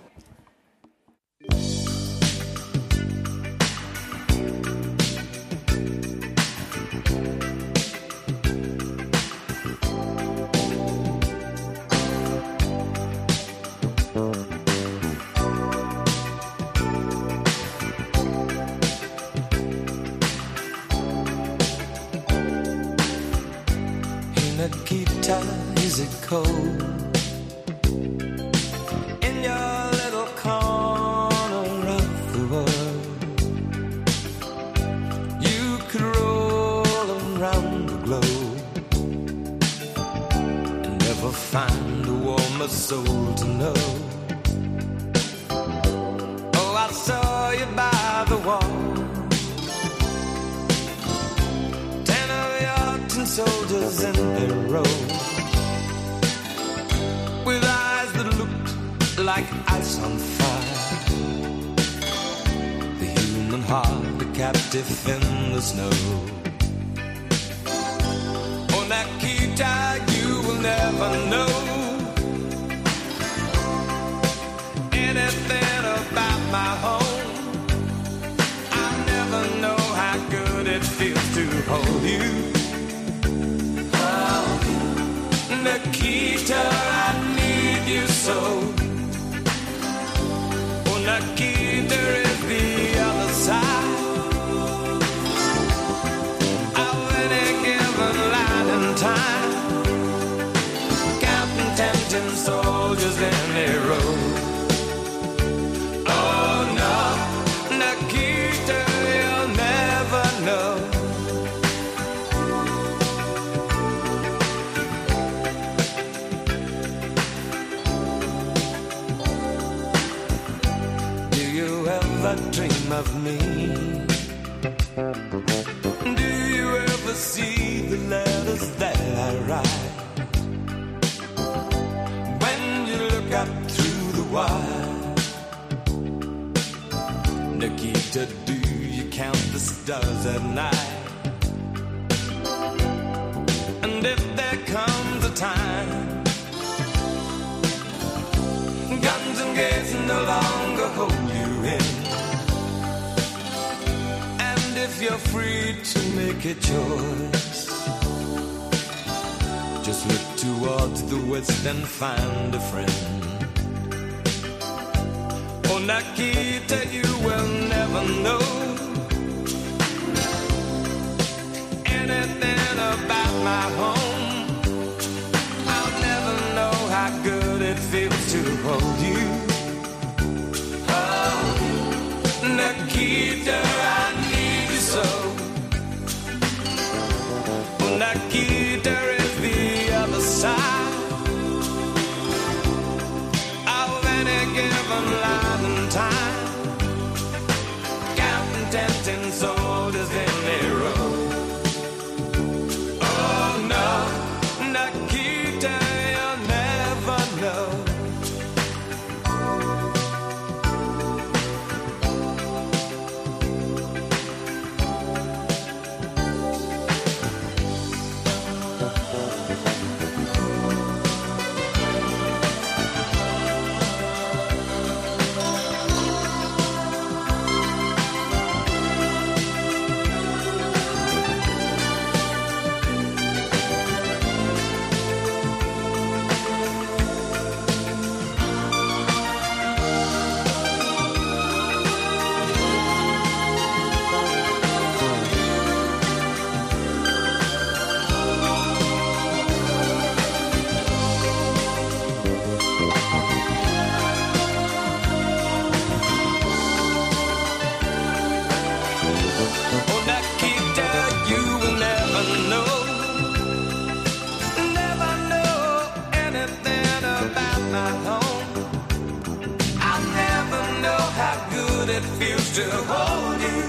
Is it cold in your soldiers in their row, with eyes that looked like ice on fire. The human heart, a captive in the snow. Oh, Nikita, you will never know anything about my home. I never know how good it feels to hold you. Oh, Nikita, I need you so. Oh, Nikita is the other side of any given line in time, counting ten soldiers in a row. Oh no, Nikita, you'll never know. Do you ever dream of me? Do you ever see the letters that I write? When you look up through the wire, Nikita, do you count the stars at night? And if there comes a time guns and gates no longer hold you in, and if you're free to make a choice, just look towards the west and find a friend. Oh, Nikita, you will never know anything about my home. I'll never know how good it feels to hold you. Oh, Nikita, I need you so. Oh, Nikita is the other side of any given line in time, counting ten, ten soldiers in a row. Oh no, Nikita, you'll never know. It feels to hold you.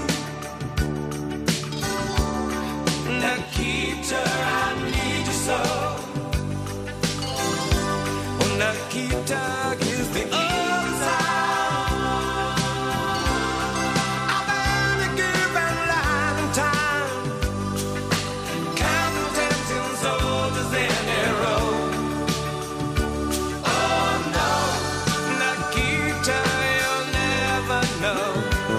Nikita, I need you so. Oh, Nikita is the other side of any given line in time, counting ten soldiers in a row. Oh no, Nikita, you'll never know.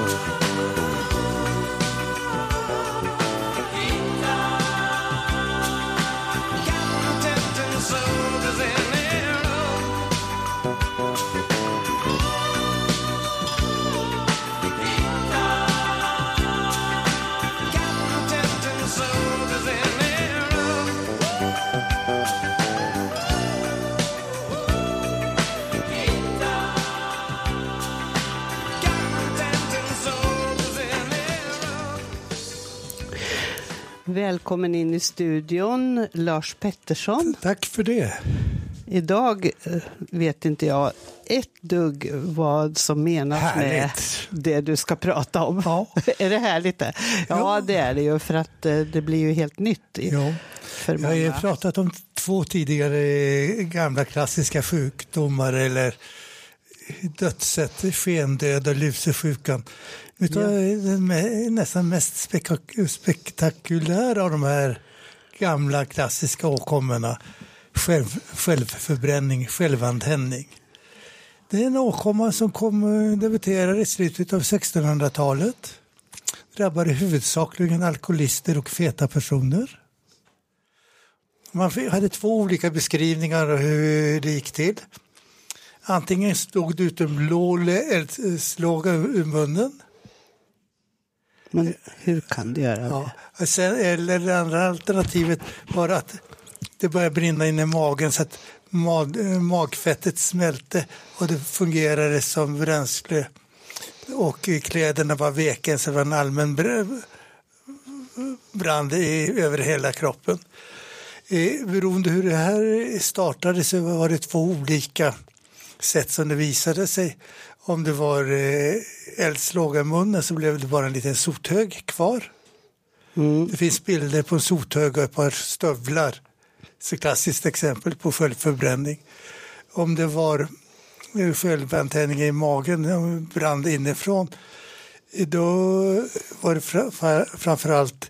Välkommen in i studion, Lars Pettersson. Tack för det. Idag vet inte jag ett dugg vad som menas härligt med det du ska prata om. Ja. Är det härligt det? Ja, ja, det är det ju, för att det blir ju helt nytt. Ja. för Jag har ju många. pratat om två tidigare gamla klassiska sjukdomar eller dödssätt, skendöd och lusersjukan. Nu tar jag den med, nästan mest spekak- spektakulära av de här gamla klassiska åkommorna. Själv, självförbränning, självantändning. Det är en åkomma som kom, debuterade i slutet av sextonhundratalet. Drabbade huvudsakligen alkoholister och feta personer. Man hade två olika beskrivningar av hur det gick till. Antingen stod det ut en blå eldslåga ur munnen. Men hur kan det göra det? Ja. Sen, eller det andra alternativet var att det började brinna in i magen så att mag, magfettet smälte och det fungerade som bränsle. Och kläderna var veken så det var en allmän brand i, över hela kroppen. Eh, beroende hur det här startade så var det två olika sätt som det visade sig. Om det var eh, eldslåga i munnen så blev det bara en liten sothög kvar. Mm. Det finns bilder på en sothög och ett par stövlar. Så klassiskt exempel på självförbränning. Om det var eh, självantändning i magen, brand inifrån, då var det fra- framförallt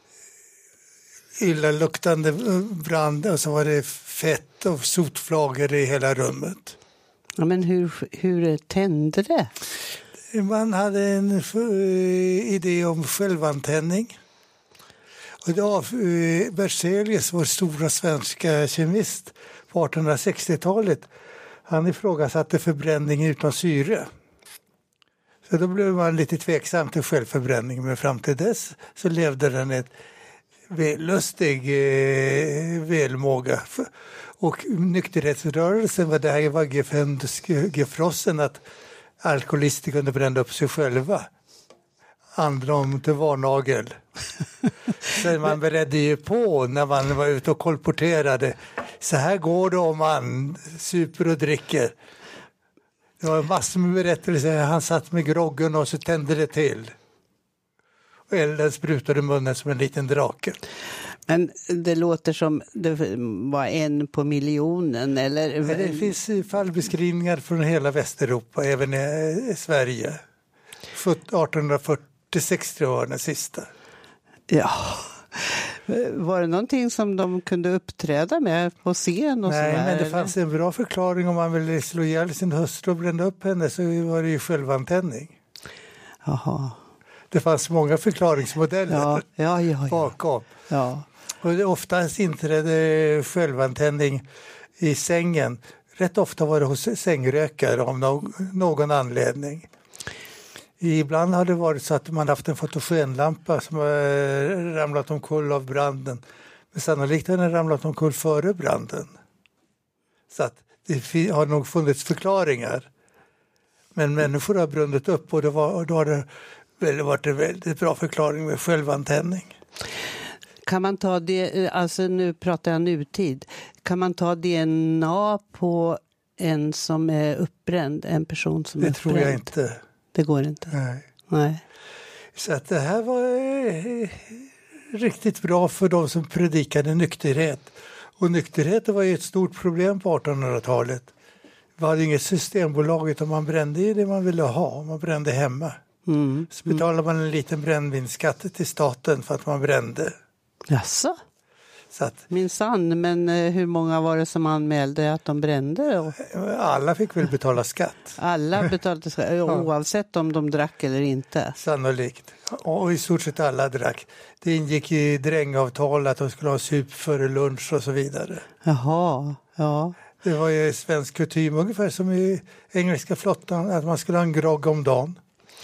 illaluktande brand och så var det fett och sotflagor i hela rummet. Ja, men hur, hur tände det? Man hade en idé om självantändning. Och då, Berzelius, vår stora svenska kemist på artonhundrasextiotalet, han ifrågasatte förbränning utan syre. Så då blev man lite tveksam till självförbränning, men fram till dess så levde den ett vällustig eh, välmåga. Och nykterhetsrörelsen var där var gefrossen att alkoholister kunde bränna upp sig själva. Andra om till varnagel. Så man beredde ju på när man var ute och kolporterade. Så här går det om man super och dricker. Det var massor med berättelser. Han satt med groggen och så tände det till. Och elden sprutade munnen som en liten drake. Men det låter som det var en på miljonen, eller? Men det finns fallbeskrivningar från hela Västeuropa, även i Sverige. artonhundrafyrtiosex var den sista. Ja. Var det någonting som de kunde uppträda med på scen? Och Nej, sådär, men det eller? fanns en bra förklaring. Om man ville slå ihjäl sin hustru och bränna upp henne så var det ju självantändning. Jaha. Det fanns många förklaringsmodeller ja, ja, ja, ja. bakom. Ja. Och det oftast inträdde självantändning i sängen. Rätt ofta var det hos sängrökare av no- någon anledning. Ibland har det varit så att man haft en fotogenlampa som har ramlat omkull av branden. Men sannolikt har den ramlat omkull före branden. Så att det har nog funnits förklaringar. Men människor har brunnit upp och, det var, och då har det väl varit en väldigt bra förklaring med självantändning. Kan man ta det, alltså nu pratar jag nutid, kan man ta D N A på en som är uppbränd, en person som det är tror uppbränd? jag inte. Det går inte? Nej. Nej. Så att det här var eh, riktigt bra för de som predikade nykterhet. Och nykterhet var ju ett stort problem på artonhundratalet. Det var inget systembolag utan man brände i det man ville ha, man brände hemma. Mm. Så betalade man en liten brännvinskatt till staten för att man brände. Jaså? Så att, minsann, men hur många var det som anmälde att de brände? Och... Alla fick väl betala skatt. Alla betalade skatt, oavsett om de drack eller inte? Sannolikt. Och i stort sett alla drack. Det ingick i drängavtal att de skulle ha sup före lunch och så vidare. Jaha, ja. Det var ju svensk kutym, ungefär som i engelska flottan, att man skulle ha en grogg om dagen.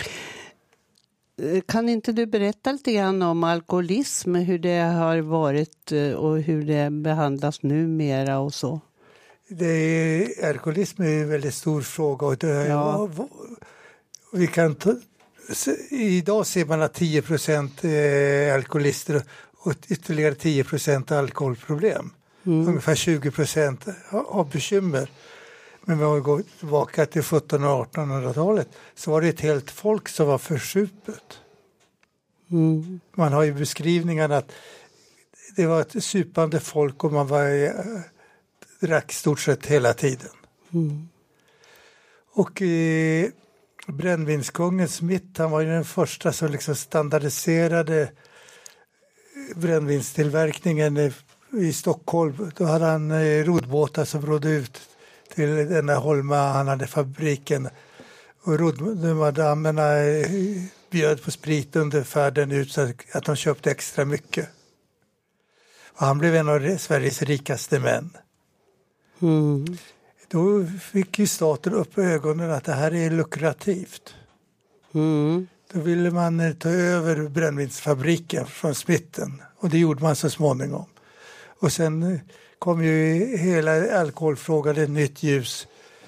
Kan inte du berätta lite grann om alkoholism, hur det har varit och hur det behandlas numera och så? Det är, alkoholism är en väldigt stor fråga. Och det, ja. vi kan ta, idag ser man att tio procent är alkoholister och ytterligare tio procent alkoholproblem. Mm. Ungefär tjugo procent har bekymmer. Men om vi går tillbaka till sjuttonhundra- och artonhundratalet så var det ett helt folk som var försupet. Mm. Man har ju beskrivningen att det var ett supande folk och man var, drack stort sett hela tiden. Mm. Och eh, brännvinskungen Smith, han var ju den första som liksom standardiserade brännvinstillverkningen i, i Stockholm. Då hade han eh, rodbåtar som rodde ut till denna Holma, han hade fabriken. Och rodmadammerna eh, bjöd på sprit under färden ut så att de köpte extra mycket. Och han blev en av Sveriges rikaste män. Mm. Då fick ju staten upp ögonen att det här är lukrativt. Mm. Då ville man ta över brännvinsfabriken från Smitten. Och det gjorde man så småningom. Och sen kom ju hela alkoholfrågan ett nytt ljus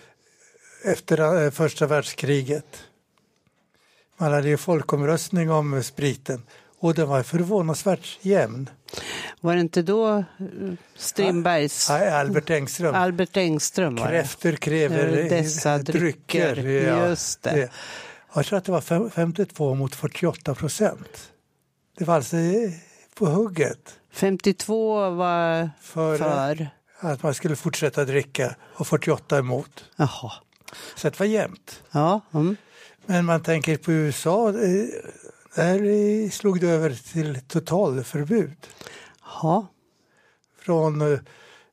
efter första världskriget. Man hade ju folkomröstning om spriten. Och den var förvånansvärt jämn. Var det inte då Strindbergs... Ja, Albert Engström. Albert Engström var det. Kräfter kräver dessa drycker. drycker. Ja, Just det. det. Jag tror att det var femtiotvå mot fyrtioåtta procent. Det var alltså på hugget. femtiotvå var för, för att man skulle fortsätta dricka och fyrtioåtta emot. Jaha. Så det var jämnt. Ja. Mm. Men man tänker på U S A, där slog det över till totalförbud. Ja. Från eh,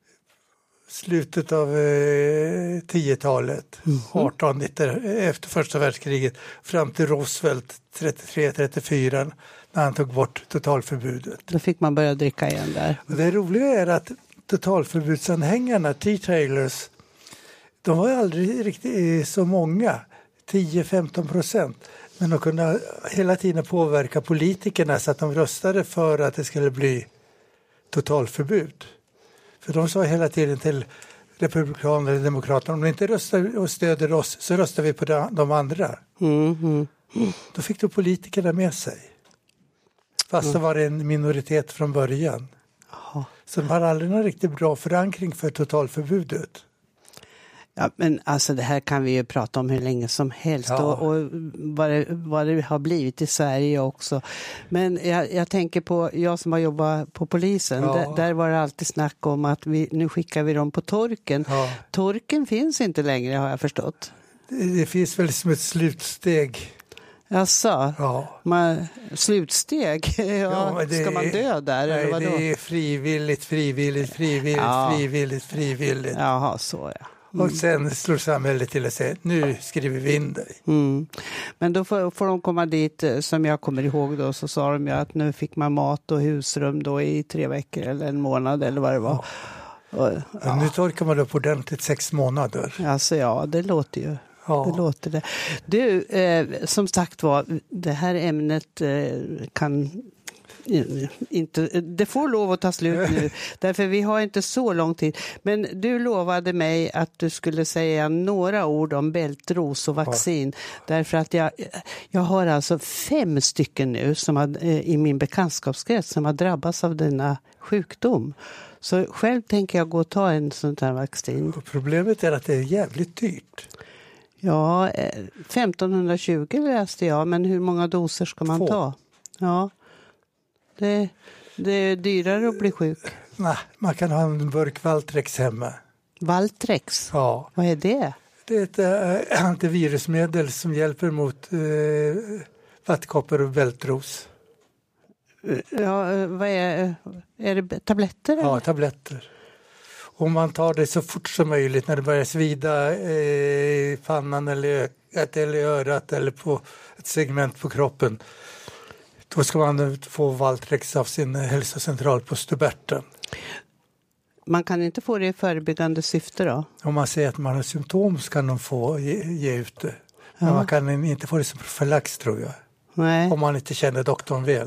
slutet av eh, tiotalet, mm. arton efter första världskriget, fram till Roosevelt trettiotre trettiofyra när han tog bort totalförbudet. Då fick man börja dricka igen där. Och det roliga är att totalförbudsanhängarna, Tea-tailers, de var aldrig riktigt så många, tio till femton procent. Men de kunde hela tiden påverka politikerna så att de röstade för att det skulle bli totalförbud. För de sa hela tiden till republikaner eller demokraterna, om de inte röstar och stöder oss så röstar vi på de andra. Mm, mm, mm. Då fick då politikerna med sig. Fast mm. det var en minoritet från början. Aha. Så de hade aldrig någon riktigt bra förankring för totalförbudet. Ja, men alltså det här kan vi ju prata om hur länge som helst ja. och, och vad, det, vad det har blivit i Sverige också. Men jag, jag tänker på, jag som har jobbat på polisen, ja. där, där var det alltid snack om att vi, nu skickar vi dem på torken. Ja. Torken finns inte längre, har jag förstått. Det, det finns väl som ett slutsteg. Jaså? Ja. Man, slutsteg? Ja, ja, ska man dö där? Nej, eller vadå? Det är frivilligt, frivilligt, frivilligt, ja. frivilligt, frivilligt. Jaha, så ja. Och sen slår samhället till och säger, nu skriver vi in dig. Mm. Men då får, får de komma dit, som jag kommer ihåg då, så sa de ju att nu fick man mat och husrum då i tre veckor eller en månad eller vad det var. Ja. Och, ja. Nu torkar man upp ordentligt sex månader. Alltså ja, det låter ju. Ja. Det låter det. Du, eh, som sagt var, det här ämnet eh, kan... Inte, det får lov att ta slut nu, därför vi har inte så lång tid. Men du lovade mig att du skulle säga några ord om bältros och vaccin. Ja. Därför att jag, jag har alltså fem stycken nu som har, i min bekantskapskrets som har drabbats av denna sjukdom. Så själv tänker jag gå och ta en sån här vaccin. Och problemet är att det är jävligt dyrt. Ja, femtonhundratjugo läste jag, men hur många doser ska man Två. ta? Ja. Det, det är dyrare att bli sjuk. Nej, man kan ha en burk Valtrex hemma. Valtrex? Ja. Vad är det? Det är ett äh, antivirusmedel som hjälper mot äh, vattkoppor och bältros. Ja, vad är, är det tabletter? Eller? Ja, tabletter. Och man tar det så fort som möjligt när det börjar svida i äh, pannan eller, eller i örat eller på ett segment på kroppen. Då ska man få Valtrex av sin hälsocentral på Stuberten. Man kan inte få det i förebyggande syfte då? Om man säger att man har symptom så kan de få ge, ge ut det. Men ja. Man kan inte få det som profylax, tror jag. Nej. Om man inte känner doktorn väl.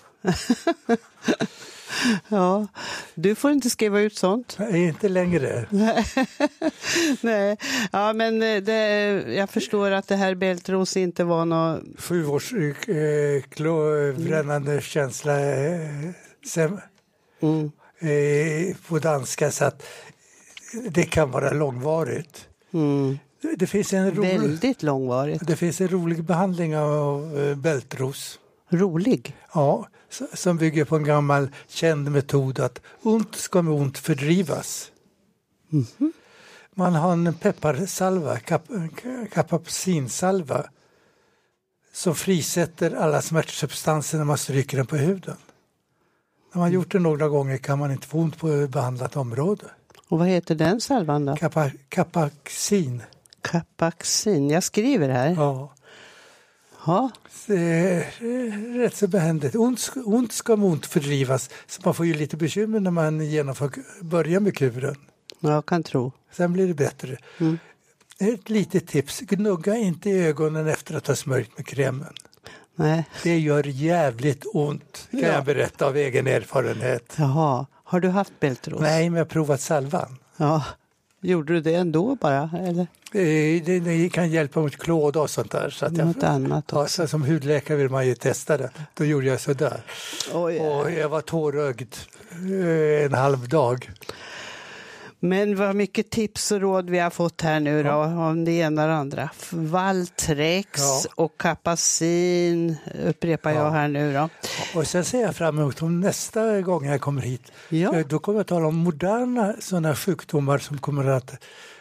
Ja, du får inte skriva ut sånt. Nej, inte längre. Nej, ja, men det, jag förstår att det här bältros inte var något... Sju års eh, klå, brännande mm. känsla eh, sem, mm. eh, på danska, så att det kan vara långvarigt. Mm. Det finns en rolig, Väldigt långvarigt. Det finns en rolig behandling av eh, bältros. Rolig? Ja, som bygger på en gammal känd metod att ont ska med ont fördrivas. Mm-hmm. Man har en pepparsalva, kap, kapapsinsalva, som frisätter alla smärtsubstanser när man stryker den på huden. När man gjort det några gånger kan man inte få ont på behandlat område. Och vad heter den salvan då? Kapa, kapaxin. Kapaxin, jag skriver här. Ja. Ja. Det är rätt så behändigt. Ont, ont ska med ont fördrivas. Så man får ju lite bekymmer när man genomför, börjar med kuren. Jag kan tro. Sen blir det bättre. Mm. Ett litet tips. Gnugga inte i ögonen efter att ha smörjt med krämen. Nej. Det gör jävligt ont. Kan ja. jag berätta av egen erfarenhet. Jaha. Har du haft bältros? Nej, men jag har provat salvan. Ja. Gjorde du det ändå bara? Eller? Det, det, det kan hjälpa mot klåda och sånt där. Så att Något jag, annat också. Ja, som hudläkare vill man ju testa det. Då gjorde jag så där. Oh, yeah. Och jag var tårögd en halv dag. Men vad mycket tips och råd vi har fått här nu då, ja. om det ena och det andra. Valtrex ja. och kapacin upprepar ja. jag här nu då. Och sen ser jag fram emot om nästa gång jag kommer hit. Ja. Då kommer jag tala om moderna sådana sjukdomar som kommer att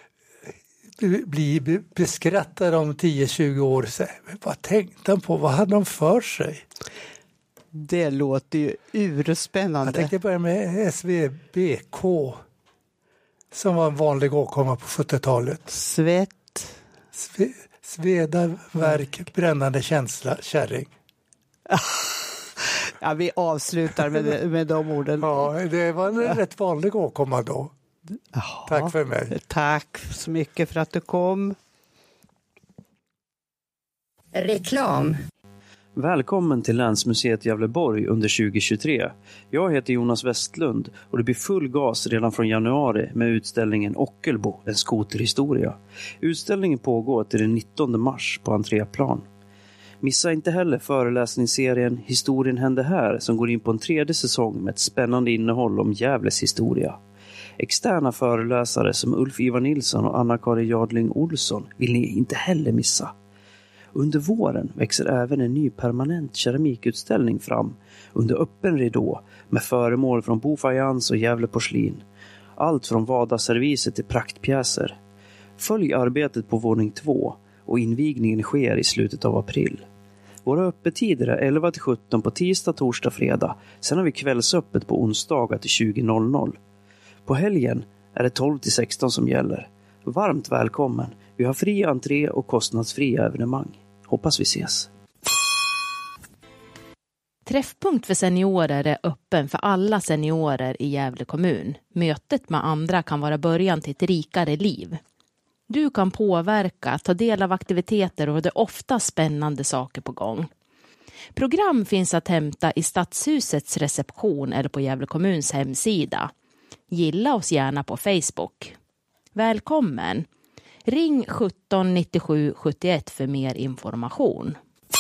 bli beskrattade om tio till tjugo år. Vad tänkte de på? Vad hade de för sig? Det låter ju urspännande. Jag tänkte börja med S V B K. Som var en vanlig åkomma på sjuttiotalet. Svett. Sve, sveda, värk, brännande känsla, kärring. Ja, vi avslutar med, med de orden. Ja, det var en rätt vanlig åkomma då. Jaha. Tack för mig. Tack så mycket för att du kom. Reklam. Välkommen till Länsmuseet Gävleborg under tjugo tjugotre. Jag heter Jonas Westlund och det blir full gas redan från januari med utställningen Ockelbo, en skoterhistoria. Utställningen pågår till den nittonde mars på entréplan. Missa inte heller föreläsningsserien Historien hände här som går in på en tredje säsong med ett spännande innehåll om Gävles historia. Externa föreläsare som Ulf-Ivar Nilsson och Anna-Karin Jadling Olsson vill ni inte heller missa. Under våren växer även en ny permanent keramikutställning fram under öppen ridå med föremål från Bofajans och Gävle porslin. Allt från vardagsserviser till praktpjäser. Följ arbetet på våning två och invigningen sker i slutet av april. Våra öppettider är elva till sjutton på tisdag, torsdag, fredag. Sen har vi kvällsöppet på onsdagar till tjugo noll noll. På helgen är det tolv till sexton som gäller. Varmt välkommen. Vi har fri entré och kostnadsfria evenemang. Hoppas vi ses. Träffpunkt för seniorer är öppen för alla seniorer i Gävle kommun. Mötet med andra kan vara början till ett rikare liv. Du kan påverka, ta del av aktiviteter och det är ofta spännande saker på gång. Program finns att hämta i Stadshusets reception eller på Gävle kommuns hemsida. Gilla oss gärna på Facebook. Välkommen! Ring sjutton nittiosju sjuttioett för mer information.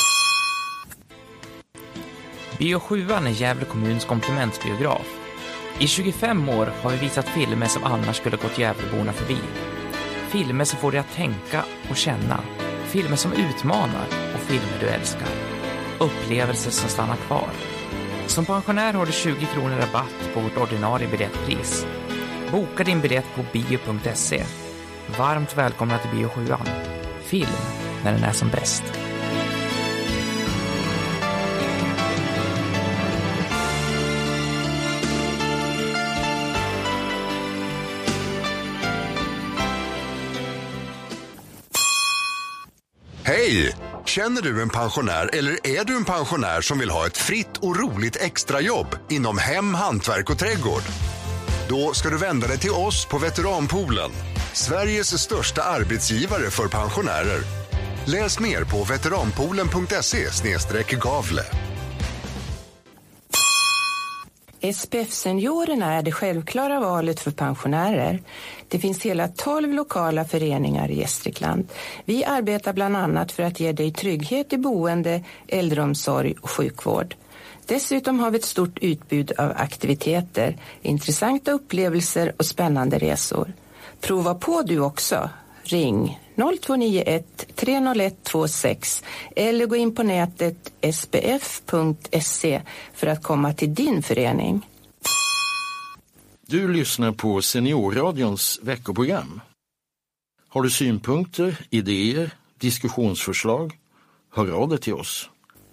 Bio sjuan är Gävle kommuns komplementsbiograf. I tjugofem år har vi visat filmer som annars skulle gått Gävleborna förbi. Filmer som får dig att tänka och känna. Filmer som utmanar och filmer du älskar. Upplevelser som stannar kvar. Som pensionär har du tjugo kronor rabatt på vårt ordinarie biljettpris. Boka din biljett på bio punkt se. Varmt välkomna till Bio sjuan. Film när den är som bäst. Hej! Känner du en pensionär eller är du en pensionär som vill ha ett fritt och roligt extrajobb inom hem, hantverk och trädgård? Då ska du vända dig till oss på Veteranpoolen, Sveriges största arbetsgivare för pensionärer. Läs mer på veteranpoolen punkt se slash gavle. S P F-seniorerna är det självklara valet för pensionärer. Det finns hela tolv lokala föreningar i Gästrikland. Vi arbetar bland annat för att ge dig trygghet i boende, äldreomsorg och sjukvård. Dessutom har vi ett stort utbud av aktiviteter, intressanta upplevelser och spännande resor. Prova på du också. Ring noll två nio ett tre noll ett två sex eller gå in på nätet s p f punkt se för att komma till din förening. Du lyssnar på Seniorradions veckoprogram. Har du synpunkter, idéer, diskussionsförslag? Hör av dig till oss.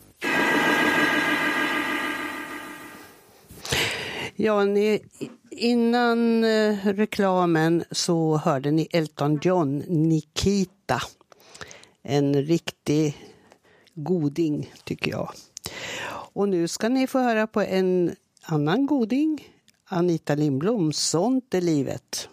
Ja, ni, innan eh, reklamen så hörde ni Elton John, Nikita. En riktig goding tycker jag. Och nu ska ni få höra på en annan goding. Anita Lindblom, Sånt är livet.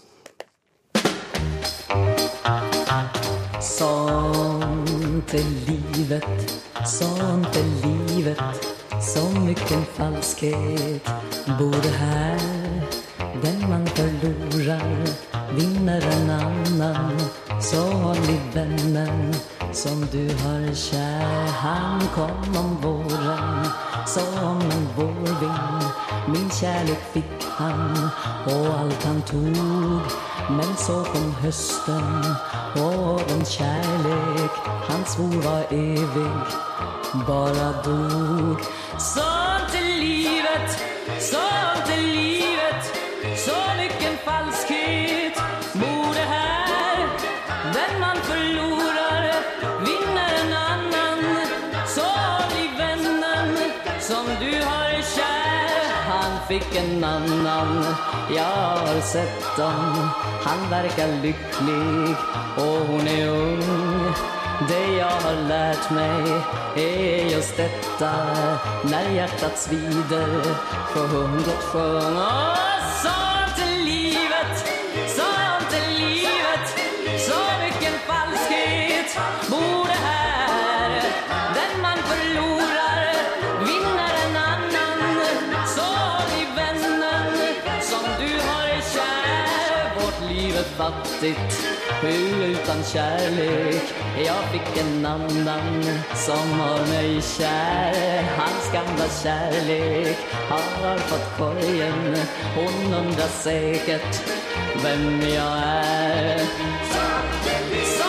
Sånt är livet, sånt är livet. Så mycket falskhet bor här. Den man förlorar vinner en annan. Så håll i vännen som du har kär. Han kom om våren som en vårvind. Min kärlek fick han och allt han tog. Men så kom hösten och den kärlek han svor var evig bara dog. Sånt är livet, sånt är livet. Så mycket falskhet bor det här. Den man förlorar vinner en annan. Så håll i vännen som du har kär. Han fick en annan, jag har sett dem. Han verkar lycklig och hon är ung. Det jag har lärt mig är just detta. När hjärtat svider, sjung gott sjung. Åh, sånt är livet, sånt är livet. Så mycket falskhet bor det här. Den man förlorar vinner en annan. Så håll i vännen som du har kär. Vårt liv är fattigt utan kärlek. Jag fick en annan som har mig kär. Hans gamla kärlek har fått korgen. Hon undrar säkert vem jag är. Sånt är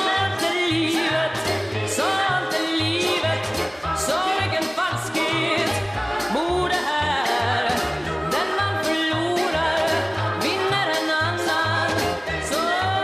livet, sånt är livet. Så mycket falskhet bor det här. Den man förlorar vinner en annan. Så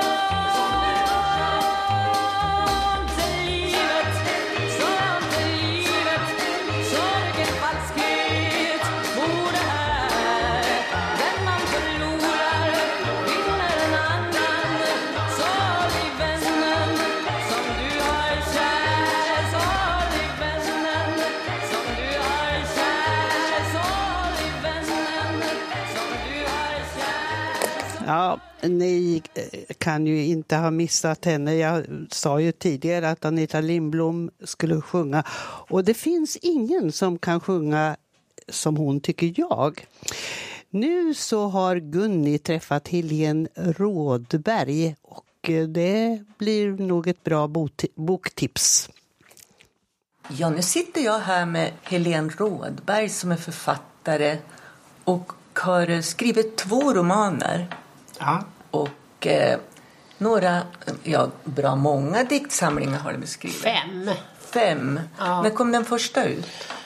Ja, ni kan ju inte ha missat henne. Jag sa ju tidigare att Anita Lindblom skulle sjunga. Och det finns ingen som kan sjunga som hon, tycker jag. Nu så har Gunni träffat Helene Rådberg. Och det blir nog ett bra boktips. Ja, nu sitter jag här med Helene Rådberg som är författare och har skrivit två romaner. Ja. Och eh, några, ja, bra många diktsamlingar har du skrivit. Fem. Fem. Ja. När kom den första ut?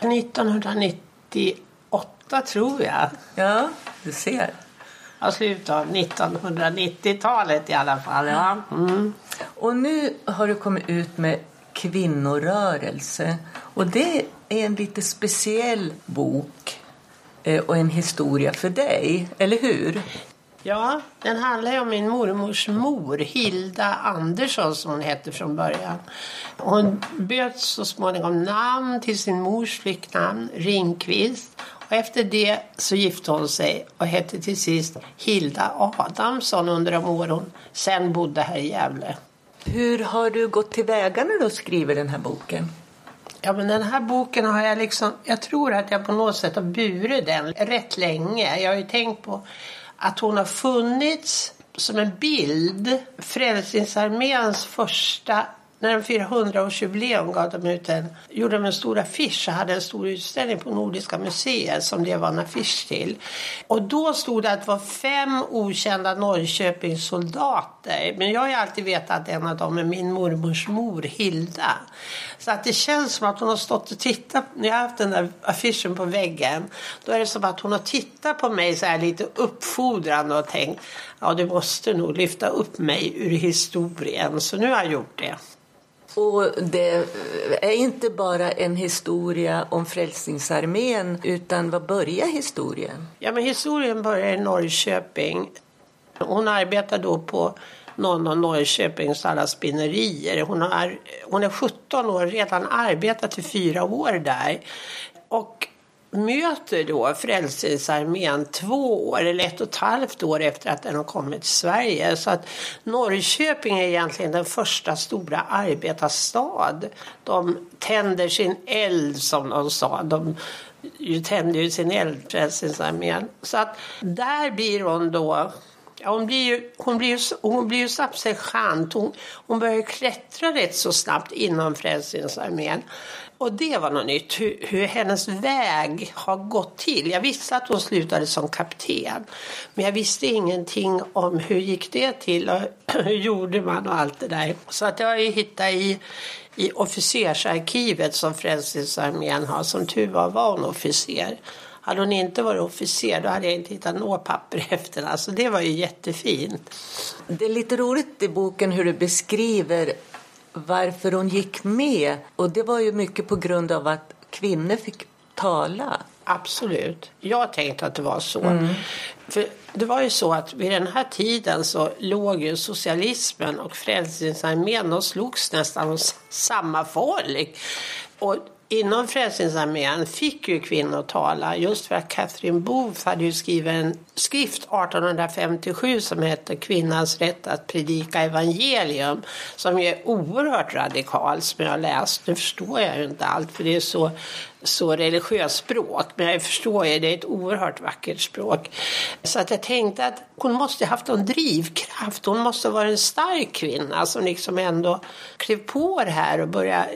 nittonhundranittioåtta tror jag. Ja, du ser. Ja, slutet av nittonhundranittiotalet i alla fall. Ja. Mm. Och nu har du kommit ut med Kvinnorörelse. Och det är en lite speciell bok eh, och en historia för dig, eller hur? Ja, den handlar ju om min mormors mor, Hilda Andersson som hon hette från början. Hon bytte så småningom namn till sin mors flicknamn, Ringqvist. Och efter det så gifte hon sig och hette till sist Hilda Adamsson under de år hon sen bodde här i Gävle. Hur har du gått tillväga när du skriver den här boken? Ja, men den här boken har jag liksom, jag tror att jag på något sätt har burit den rätt länge. Jag har ju tänkt på att hon har funnits som en bild. Frälsningsarméns första när de firade hundraårsjubileum gav de ut en, gjorde de en stor affisch och hade en stor utställning på Nordiska museet som det var en affisch till. Och då stod det att det var fem okända Norrköpingssoldater. Men jag har ju alltid vetat att en av dem är min mormors mor, Hilda. Så att det känns som att hon har stått och tittat, när jag har haft den där affischen på väggen, då är det som att hon har tittat på mig så här lite uppfordrande och tänkt, ja, du måste nog lyfta upp mig ur historien. Så nu har jag gjort det. Och det är inte bara en historia om Frälsningsarmén, utan vad börjar historien? Ja, men historien börjar i Norrköping. Hon arbetar då på någon av Norrköpings alla spinnerier. Hon, har, hon är sjutton år, redan arbetat i fyra år där. Och möter då Frälsningsarmén två år eller ett och ett halvt år efter att den har kommit till Sverige. Så att Norrköping är egentligen den första stora arbetarstad. De tänder sin eld, som de sa. De ju tänder ju sin eld, Frälsningsarmén. Så att där blir hon då... Ja, hon blir ju, hon blir ju, hon blir ju snabbt sergeant. Hon, hon börjar klättra rätt så snabbt inom Frälsningsarmén. Och det var något nytt, hur, hur hennes väg har gått till. Jag visste att hon slutade som kapten. Men jag visste ingenting om hur gick det till och hur gjorde man och allt det där. Så att jag har ju hittat i, i officersarkivet som Frälsningsarmén har. Som tur var var hon officer. Hade hon inte varit officer, då hade jag inte hittat några papper efter. Alltså det var ju jättefint. Det är lite roligt i boken hur du beskriver varför hon gick med. Och det var ju mycket på grund av att kvinnor fick tala. Absolut. Jag tänkte att det var så. Mm. För det var ju så att vid den här tiden så låg ju socialismen och Frälsningsarmén och slogs nästan hos samma folk. Och inom Frälsningsarmén fick ju kvinnor tala, just för att Catherine Booth hade ju skrivit en skrift arton femtiosju som heter Kvinnans rätt att predika evangelium, som är oerhört radikal, som jag har läst. Nu förstår jag ju inte allt, för det är så, så religiöst språk, men jag förstår ju, det är ett oerhört vackert språk. Så att jag tänkte att hon måste ha haft en drivkraft, hon måste vara en stark kvinna som liksom ändå klev på det här och började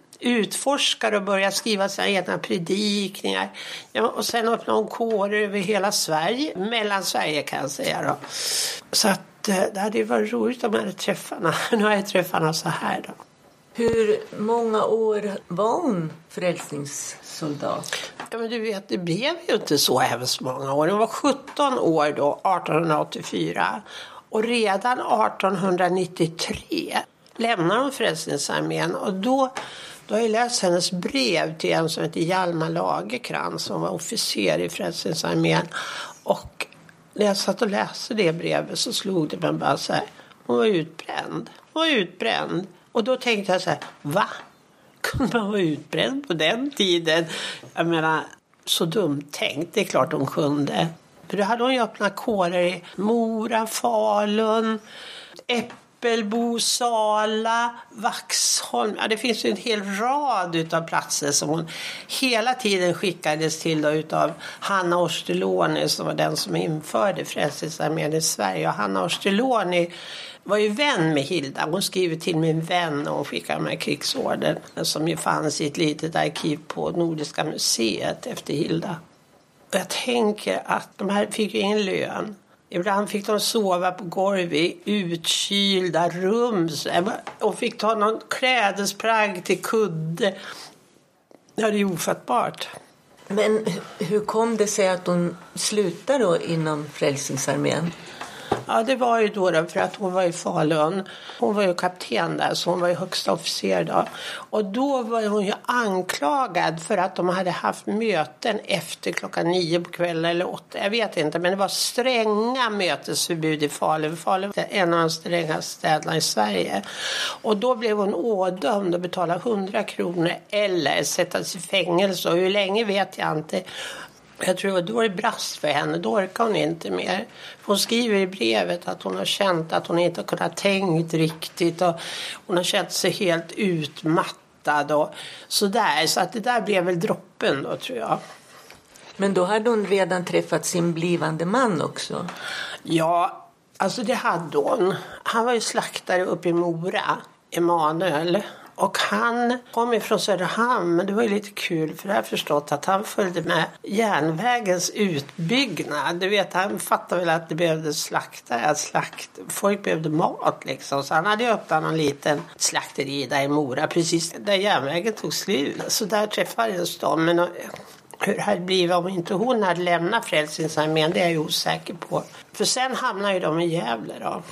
utforskar och börjar skriva sina egna predikningar. Ja, och sen öppnar hon kårer över hela Sverige, mellan Sverige kan jag säga då. Så att det hade varit roligt om jag hade träffarna. Nu har jag träffarna så här då. Hur många år var hon frälsningssoldat? Ja, men du vet, det blev ju inte så hemskt många år. Hon var sjutton år då, arton åttiofyra. Och redan arton nittiotre lämnade hon Frälsningsarmén. Och då... Då har jag läst hennes brev till en som heter Hjalmar Lagerkrans som var officer i Frälsningsarmén. Och när jag satt och läste det brevet så slog det mig bara så här. Hon var utbränd. Hon var utbränd. Och då tänkte jag så här, va? Kunde man vara utbränd på den tiden? Jag menar, så dumt tänkt. Det är klart hon kunde. För då hade hon ju öppnat kårer i Mora, Falun, Äppelbo, Äppelbo, Sala, Vaxholm. Ja, det finns ju en hel rad utav platser som hon hela tiden skickades till då utav Hanna Osterlåni, som var den som införde Frälsningsarmén i Sverige. Och Hanna Osterlåni var ju vän med Hilda. Hon skrev till min vän och hon skickade med krigsorden som ju fanns i ett litet arkiv på Nordiska museet efter Hilda. Och jag tänker att de här fick ju ingen lön. Ibland fick de sova på golv i utkylda rum och fick ta någon klädesplagg till kudde. Ja, det är ofattbart. Men hur kom det sig att hon slutade då inom Frälsningsarmén? Ja, det var ju då, då för att hon var i Falun. Hon var ju kapten där, så hon var ju högsta officer då. Och då var hon ju anklagad för att de hade haft möten efter klockan nio på kvällen eller åtta. Jag vet inte, men det var stränga mötesförbud i Falun. Falun var en av de strängaste städerna i Sverige. Och då blev hon ådömd att betala hundra kronor eller sättas i fängelse. Och hur länge vet jag inte. Jag tror att då var det brast för henne. Då orkar hon inte mer. Hon skriver i brevet att hon har känt att hon inte har kunnat tänkt riktigt. Och hon har känt sig helt utmattad. Och sådär. Så att det där blev väl droppen då, tror jag. Men då hade hon redan träffat sin blivande man också. Ja, alltså det hade hon. Han var ju slaktare uppe i Mora. Emanuel. Och han kom ifrån Söderhamn, men det var ju lite kul för jag har förstått att han följde med järnvägens utbyggnad. Du vet, han fattade väl att det behövde slakta, slakt. Folk behövde mat liksom. Så han hade öppnat en liten slakteri där i Mora, precis där järnvägen tog slut. Så där träffades de, men hur det hade blivit om inte hon hade lämnat Frälsningsarmén, det är jag osäker på. För sen hamnade ju de i Gävle då.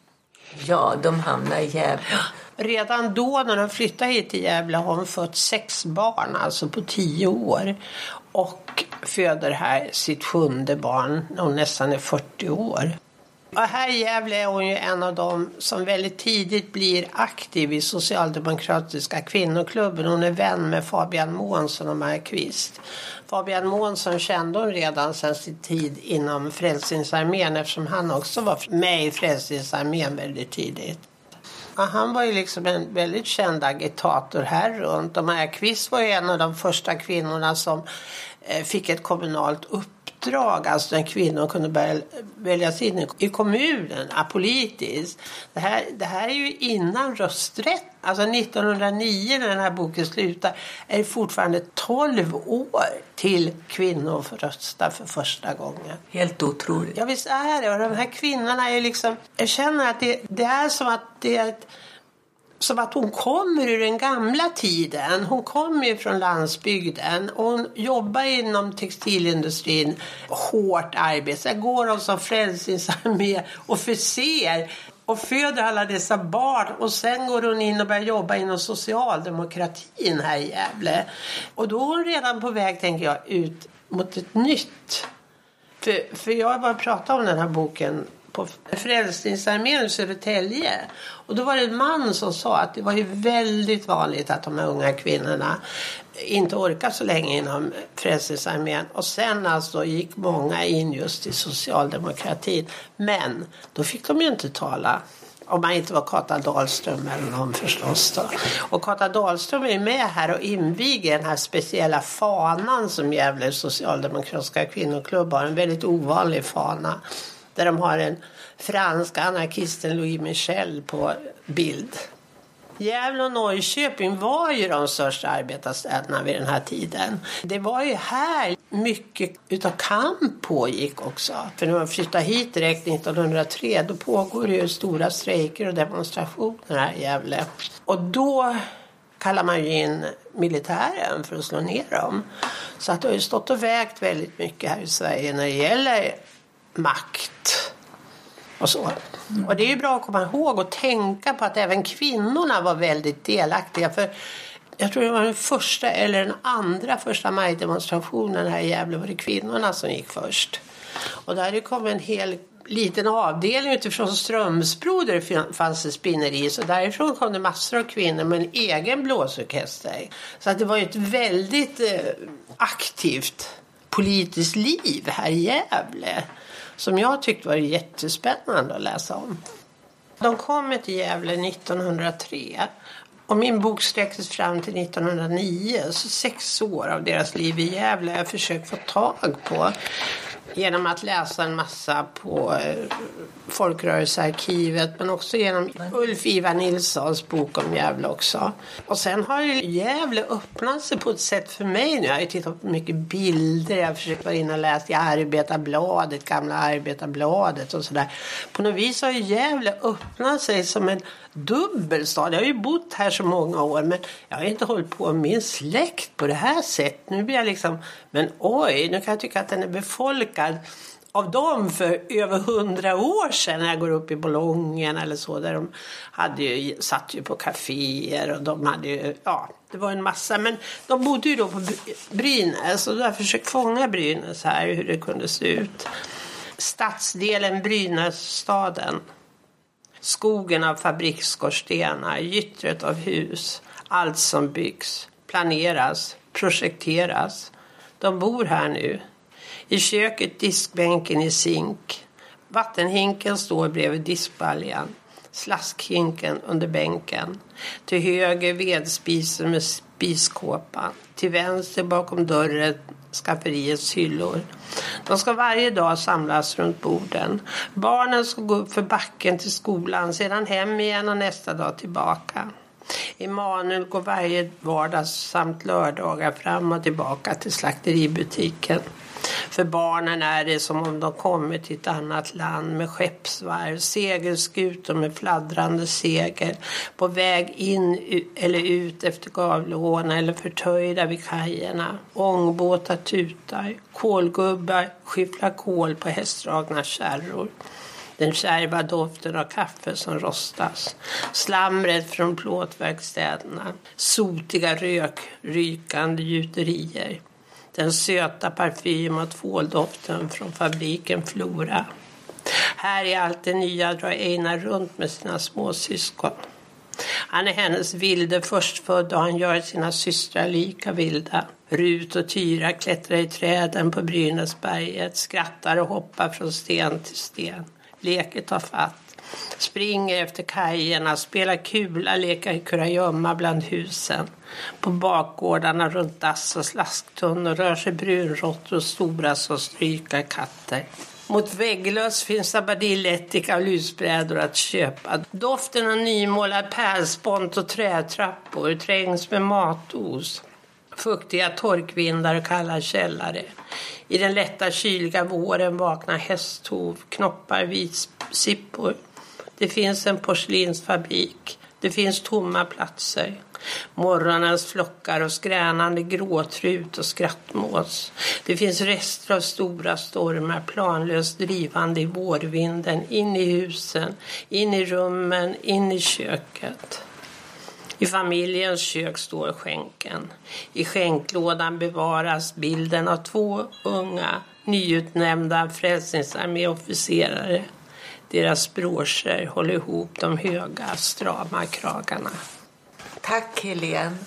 Ja, de hamnade i Gävle. Redan då när de flyttade hit till Gävle har hon fått sex barn, alltså på tio år. Och föder här sitt sjunde barn när hon nästan är fyrtio år. Och här i Gävle är hon ju en av dem som väldigt tidigt blir aktiv i Socialdemokratiska kvinnoklubben. Hon är vän med Fabian Månsson och Marquist. Fabian Månsson kände hon redan sedan sin tid inom Frälsningsarmén eftersom han också var med i Frälsningsarmén väldigt tidigt. Ja, han var ju liksom en väldigt känd agitator här runt. Och Marquist var ju en av de första kvinnorna som eh, fick ett kommunalt uppdrag. Alltså när kvinnor kunde börja väljas in i kommunen, apolitiskt. Det här, det här är ju innan rösträtt. Alltså nittonhundranio när den här boken slutar är det fortfarande tolv år till kvinnor får rösta för första gången. Helt otroligt. Ja, visst är det. Och de här kvinnorna är liksom, jag känner att det, det är som att det är ett, som att hon kommer ur den gamla tiden. Hon kommer ju från landsbygden och hon jobbar inom textilindustrin. Hårt arbete. Så går hon som Frälsningsarmé officer och föder alla dessa barn. Och sen går hon in och börjar jobba inom socialdemokratin här i Gävle. Och då är hon redan på väg, tänker jag, ut mot ett nytt. För, för jag har bara pratat om den här boken på Frälsningsarmén i Södertälje. Och då var det en man som sa att det var ju väldigt vanligt att de här unga kvinnorna inte orkar så länge inom Frälsningsarmén. Och sen alltså gick många in just i socialdemokratin. Men då fick de ju inte tala. Om man inte var Kata Dahlström eller någon förstås då. Och Kata Dahlström är med här och inviger den här speciella fanan som Gävle socialdemokratiska kvinnoklubb har. En väldigt ovanlig fana. Där de har en fransk anarkisten Louis Michel på bild. Gävle och Norrköping var ju de största arbetarstäderna vid den här tiden. Det var ju här mycket utav kamp pågick också. För när man flyttade hit direkt nittonhundratre då pågår ju stora strejker och demonstrationer här i Gävle. Och då kallar man ju in militären för att slå ner dem. Så att det har ju stått och vägt väldigt mycket här i Sverige när det gäller makt och så. Och det är ju bra att komma ihåg och tänka på att även kvinnorna var väldigt delaktiga. För jag tror det var den första eller den andra första majdemonstrationen här i Gävle var det kvinnorna som gick först. Och där det kom en hel liten avdelning utifrån Strömsbro där det fanns ett spinneri. Så därifrån kom det massor av kvinnor med en egen blåsorkester. Så att det var ju ett väldigt eh, aktivt politiskt liv här i Gävle. Som jag tyckte var jättespännande att läsa om. De kom till Gävle nittonhundratre. Och min bok sträcktes fram till nittonhundranio. Så sex år av deras liv i Gävle har jag försökt få tag på. Genom att läsa en massa på Folkrörelsearkivet. Men också genom Ulf Ivar Nilssons bok om Gävle också. Och sen har ju Gävle öppnat sig på ett sätt för mig nu. Jag har ju tittat på mycket bilder. Jag har försökt vara inne och läsa i Arbetarbladet, gamla Arbetarbladet och sådär. På något vis har ju Gävle öppnat sig som en dubbelstad. Jag har ju bott här så många år men jag har inte hållit på med min släkt på det här sättet. Nu blir jag liksom, men oj, nu kan jag tycka att den är befolkad av dem för över hundra år sedan när jag går upp i Bolongen eller så. Där de hade ju, satt ju på kaféer och de hade ju, ja, det var en massa. Men de bodde ju då på Brynäs och då har jag försökt fånga Brynäs här, hur det kunde se ut. Stadsdelen Brynässtaden. Skogen av fabriksskorstenar, gyttret av hus, allt som byggs, planeras, projekteras. De bor här nu. I köket diskbänken i zink. Vattenhinken står bredvid diskbaljan. Slaskhinken under bänken. Till höger vedspisen med spiskåpan. Till vänster bakom dörren skafferiets hyllor. De ska varje dag samlas runt borden. Barnen ska gå upp för backen till skolan, sedan hem igen och nästa dag tillbaka. Emanuel går varje vardag samt lördagar fram och tillbaka till slakteributiken. För barnen är det som om de kommit till ett annat land med skeppsvarv, segelskutor med fladdrande segel på väg in eller ut efter gavlåna eller förtöjda vid kajerna. Ångbåtar tutar, kolgubbar skyfflar kol på hästdragna kärror. Den kärva doften av kaffe som rostas. Slamret från plåtverkstäderna. Sotiga rök, rykande gjuterier. Den söta parfym och tvåldoften från fabriken Flora. Här i allt det nya drar Einar runt med sina små syskon. Han är hennes vilde förstfödda och han gör sina systrar lika vilda. Rut och Tyra klättrar i träden på Brynäsberget, skrattar och hoppar från sten till sten. Leker tar fatt. Springer efter kajerna, spelar kula, lekar kurragömma bland husen. På bakgårdarna runt dass och slasktunnor rör sig brunråttor och stora som strykar katter. Mot vägglös finns abadillettika och lusbrädor att köpa. Doften av nymålad pärlspont och trätrappor trängs med matos. Fuktiga torkvindar och kalla källare. I den lätta kyliga våren vaknar hästhov, knoppar vitsippor. Det finns en porslinsfabrik. Det finns tomma platser. Morgonens flockar och skränande gråtrut och skrattmås. Det finns rester av stora stormar planlöst drivande i vårvinden in i husen, in i rummen, in i köket. I familjens kök står skänken. I skänklådan bevaras bilden av två unga, nyutnämnda frälsningsarméofficerare. Deras broscher håller ihop de höga, strama kragarna. Tack, Helene.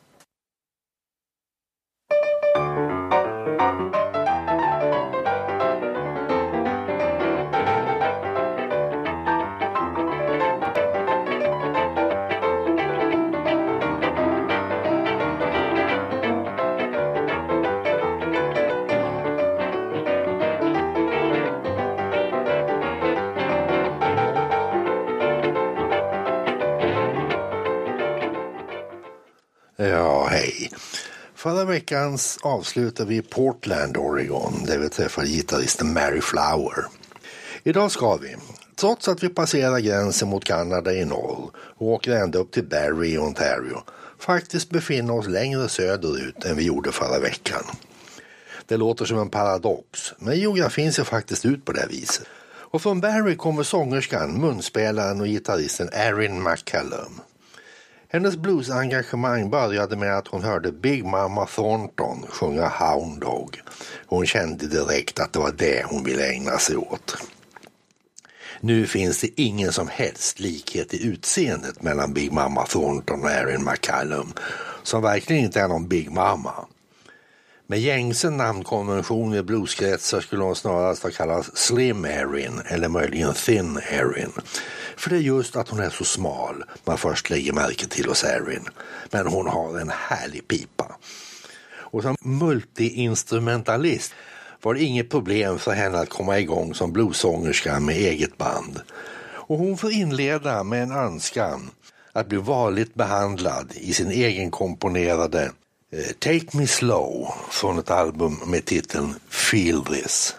Ja, hej. Förra veckans avslutade vi i Portland, Oregon, där vi träffade gitarristen Mary Flower. Idag ska vi, trots att vi passerar gränsen mot Kanada i norr och åker ända upp till Barrie i Ontario, faktiskt befinna oss längre söderut än vi gjorde förra veckan. Det låter som en paradox, men geografin ser faktiskt ut på det viset. Och från Barrie kommer sångerskan, munspelaren och gitarristen Erin McCallum. Hennes bluesengagemang började med att hon hörde Big Mama Thornton sjunga Hound Dog. Hon kände direkt att det var det hon ville ägna sig åt. Nu finns det ingen som helst likhet i utseendet mellan Big Mama Thornton och Erin McCallum, som verkligen inte är någon Big Mama. Med gängse namnkonvention i blueskretsar skulle hon snarast ha kallats Slim Erin eller möjligen Thin Erin. För det är just att hon är så smal man först lägger märke till hos Erin. Men hon har en härlig pipa. Och som multiinstrumentalist var det inget problem för henne att komma igång som bluesångerska med eget band. Och hon får inleda med en önskan att bli vanligt behandlad i sin egen komponerade Take Me Slow från ett album med titeln Feel This.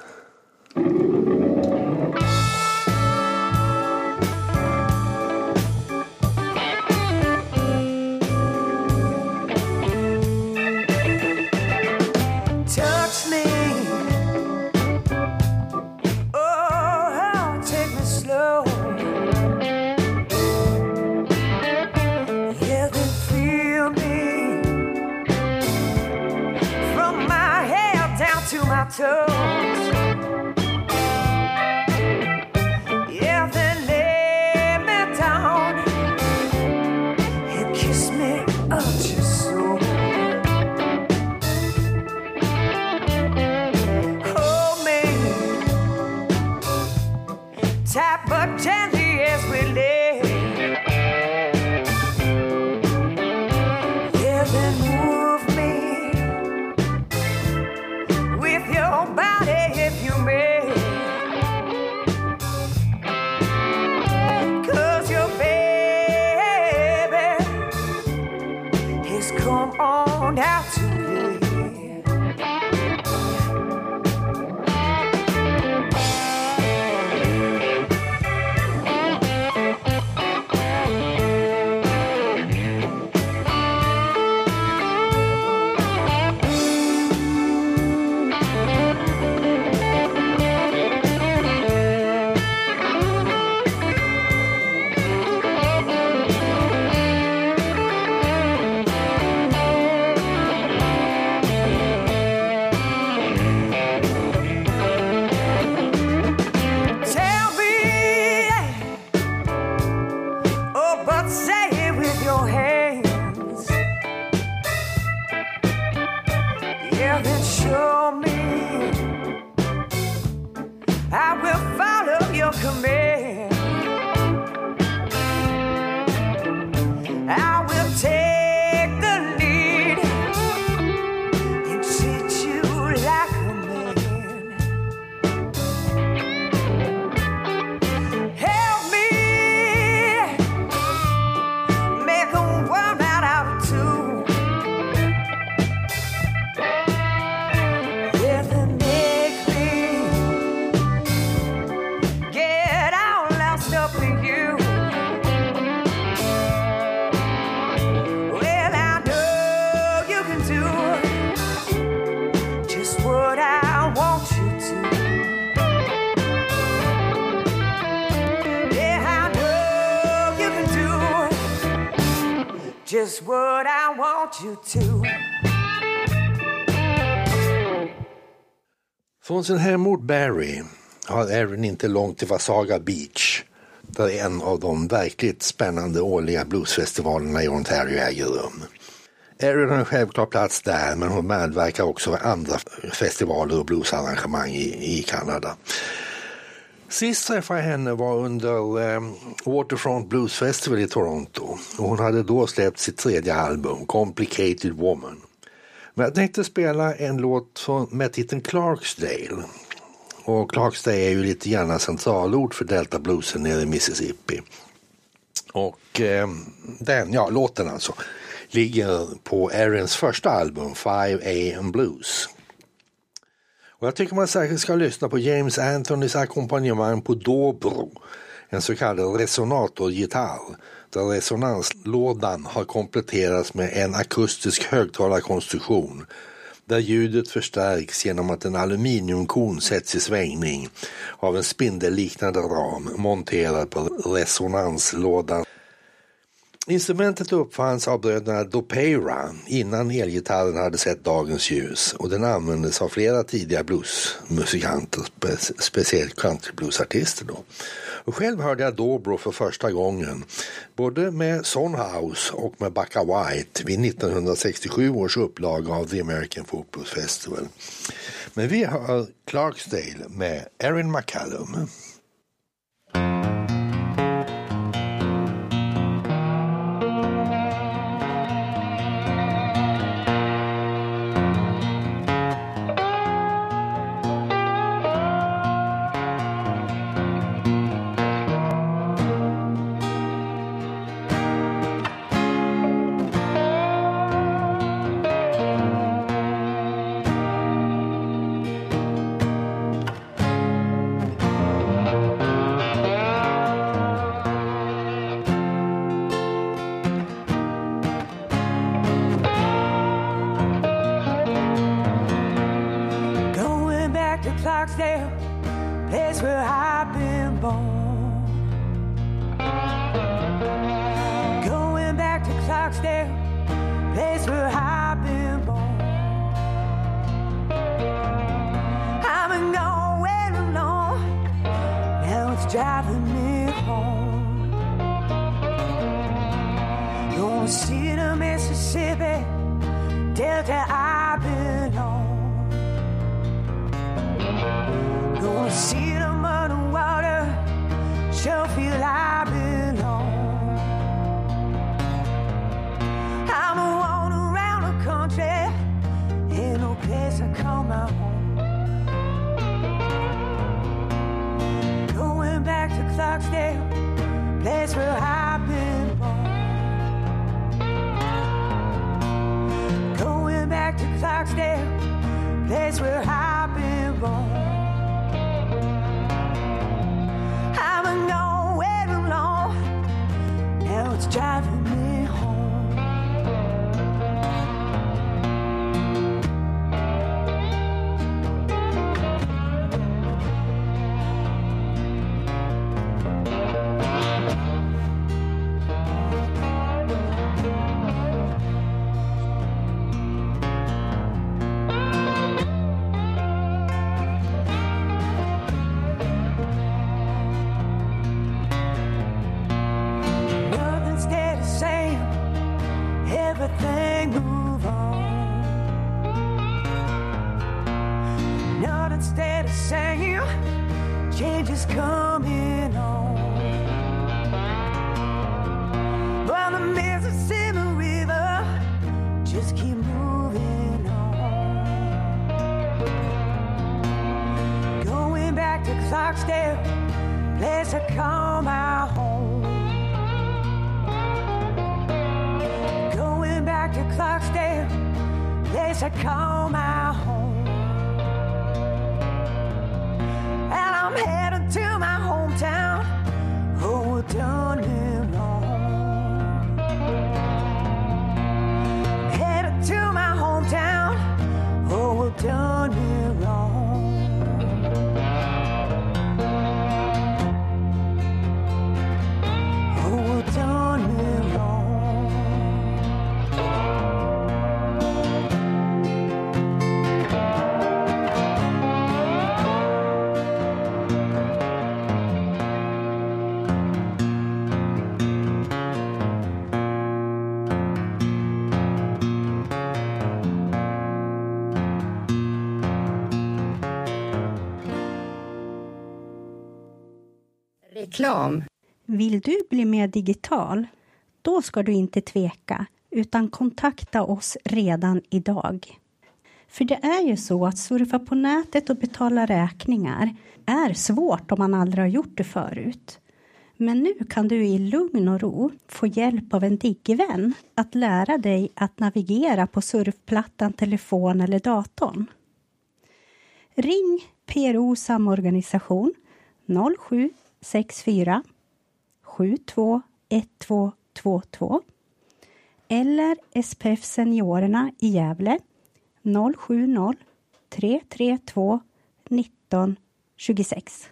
Toes. Yeah, then lay me down and kiss me up just so. Hold me tight but gently as we lay. Yeah, then move me just come on out to me. Just what I want you to. Från sin hemort Barrie har Erin inte långt till Wasaga Beach, där en av de verkligt spännande årliga bluesfestivalerna i Ontario äger rum. Erin har en självklar plats där, men hon medverkar också vid andra festivaler och bluesarrangemang i, i Kanada. Sist träffade jag henne var under eh, Waterfront Blues Festival i Toronto, och hon hade då släppt sitt tredje album, Complicated Woman. Men jag tänkte spela en låt från, med titeln Clarksdale. Och Clarksdale är ju lite grann centralort för Delta Bluesen nere i Mississippi. Och eh, den, ja, låten alltså, ligger på Erins första album, five A M Blues. Och jag tycker man särskilt ska lyssna på James Anthonys ackompanjemang på dobro, en så kallad resonatorgitarr, där resonanslådan har kompletterats med en akustisk högtalarkonstruktion, där ljudet förstärks genom att en aluminiumkon sätts i svängning av en spindelliknande ram monterad på resonanslådan. Instrumentet uppfanns av bröderna Dopeira innan elgitarren hade sett dagens ljus, och den användes av flera tidiga bluesmusikanter, spe- speciellt countrybluesartister då. Och själv hörde jag dobro för första gången, både med Son House och med Backa White vid nittonhundrasextiosju års upplaga av The American Folk Blues Festival. Men vi hör Clarksdale med Erin McCallum. Place where I've been born. Going back to Clarksdale, place where I've been born. I've been going along, now it's driving me home. Gonna see the Mississippi Delta I belong. Gonna see the mud and water, sure feel I belong. I'm a walk around the country, ain't no place I call my home. Going back to Clarksdale, place where I've been born. move on. I've been gone way too long. Now it's driving me home. Everything move on. Nothing stay the same. Change is coming on. Well, the Mississippi River just keep moving on. Going back to Clarksdale, place I call my home. Back to Clarksdale, place I call my home. And I'm headed to my hometown. Oh, we've done me wrong. Headed to my hometown. Oh, we've done me wrong. Oh, we've done me wrong. Reklam. Vill du bli mer digital? Då ska du inte tveka utan kontakta oss redan idag. För det är ju så att surfa på nätet och betala räkningar är svårt om man aldrig har gjort det förut. Men nu kan du i lugn och ro få hjälp av en digivän att lära dig att navigera på surfplattan, telefon eller datorn. Ring P R O samorganisation noll sju sex fyra sju två ett två två två eller S P F Seniorerna i Gävle noll sju noll tre tre två nitton tjugosex.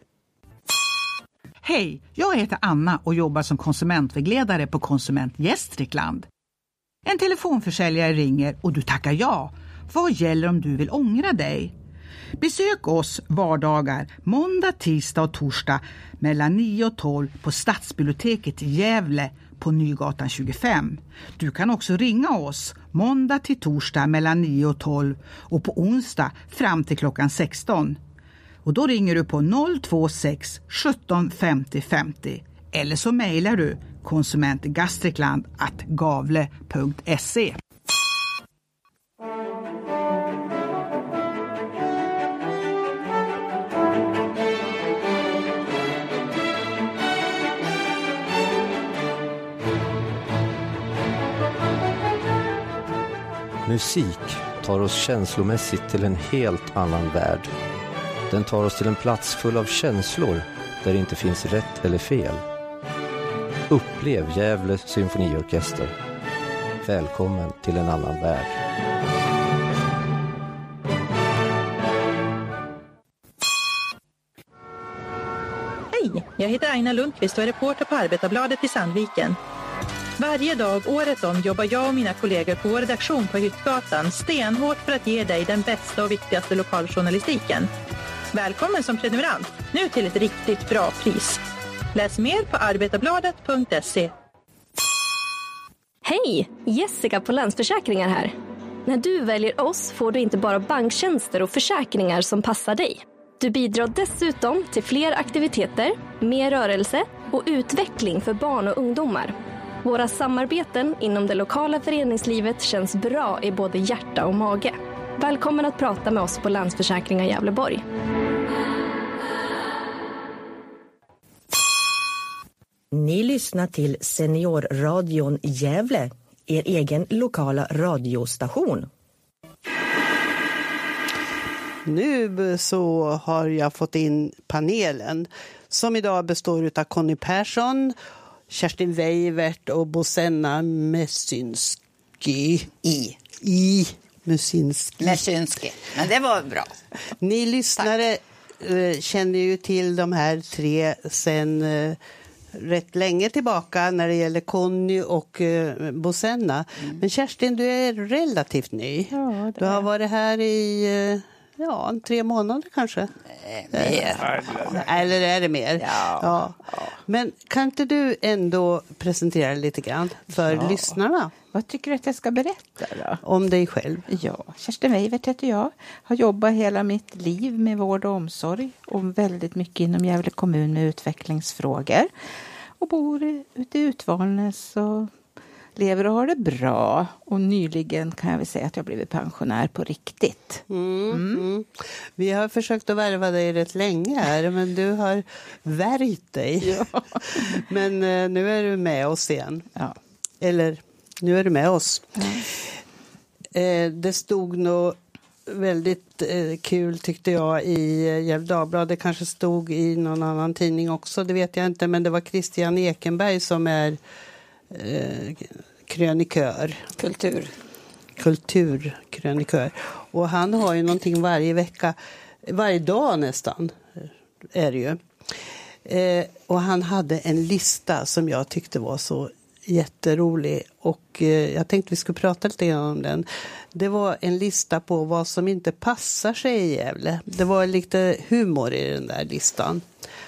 Hej, jag heter Anna och jobbar som konsumentvägledare på Konsument Gästrikland. En telefonförsäljare ringer och du tackar ja. Vad gäller om du vill ångra dig? Besök oss vardagar måndag, tisdag och torsdag mellan nio och tolv på Stadsbiblioteket i Gävle på Nygatan tjugofem. Du kan också ringa oss måndag till torsdag mellan nio och tolv och på onsdag fram till klockan sexton. Och då ringer du på noll två sex sjutton femtio femtio eller så mejlar du konsumentgastrikland at gavle punkt se. Musik tar oss känslomässigt till en helt annan värld. Den tar oss till en plats full av känslor där det inte finns rätt eller fel. Upplev Gävle symfoniorkester. Välkommen till en annan värld. Hej, jag heter Aina Lundqvist och är reporter på Arbetarbladet i Sandviken. Varje dag året om jobbar jag och mina kollegor på vår redaktion på Hyttgatan stenhårt för att ge dig den bästa och viktigaste lokaljournalistiken. Välkommen som prenumerant, nu till ett riktigt bra pris. Läs mer på arbetarbladet punkt se. Hej, Jessica på Länsförsäkringar här. När du väljer oss får du inte bara banktjänster och försäkringar som passar dig. Du bidrar dessutom till fler aktiviteter, mer rörelse och utveckling för barn och ungdomar. Våra samarbeten inom det lokala föreningslivet känns bra i både hjärta och mage. Välkommen att prata med oss på Länsförsäkringar Gävleborg. Ni lyssnar till Seniorradion Gävle, er egen lokala radiostation. Nu så har jag fått in panelen som idag består av Conny Persson, Kerstin Weivert och Bosenna Mesynski. I. I. Mesynski. Mesynski. Men det var bra. Ni lyssnare Tack. känner ju till de här tre sen rätt länge tillbaka när det gäller Conny och Bosenna. Mm. Men Kerstin, du är relativt ny. Ja, du har varit här i... Ja, tre månader kanske. Mer. Eller är det mer? Ja. Ja. Men kan inte du ändå presentera lite grann för ja. lyssnarna? Vad tycker du att jag ska berätta då? Om dig själv. Ja, Kerstin Weivert heter jag. Har jobbat hela mitt liv med vård och omsorg och väldigt mycket inom Gävle kommun med utvecklingsfrågor. Och bor ute i Utvalnäs och lever och har det bra. Och nyligen kan jag väl säga att jag blivit pensionär på riktigt. Mm, mm. Mm. Vi har försökt att värva dig rätt länge här, men du har värjt dig. Ja. Men eh, nu är du med oss igen. Ja. Eller, nu är du med oss. Ja. Eh, det stod nog väldigt eh, kul tyckte jag i eh, Gävle Dagblad. Det kanske stod i någon annan tidning också, det vet jag inte. Men det var Christian Ekenberg som är eh, krönikör. Kultur. Kulturkrönikör. Och han har ju någonting varje vecka, varje dag nästan är det ju. Eh, och han hade en lista som jag tyckte var så jätterolig. Och eh, jag tänkte vi skulle prata lite grann om den. Det var en lista på vad som inte passar sig i Gävle. Det var lite humor i den där listan.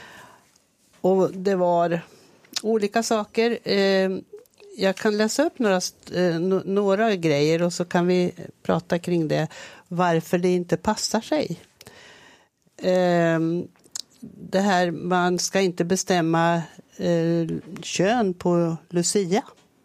Och det var olika saker. Eh, jag kan läsa upp några, eh, några grejer och så kan vi prata kring det. Varför det inte passar sig. Eh, det här, man ska inte bestämma eh, kön på Lucia.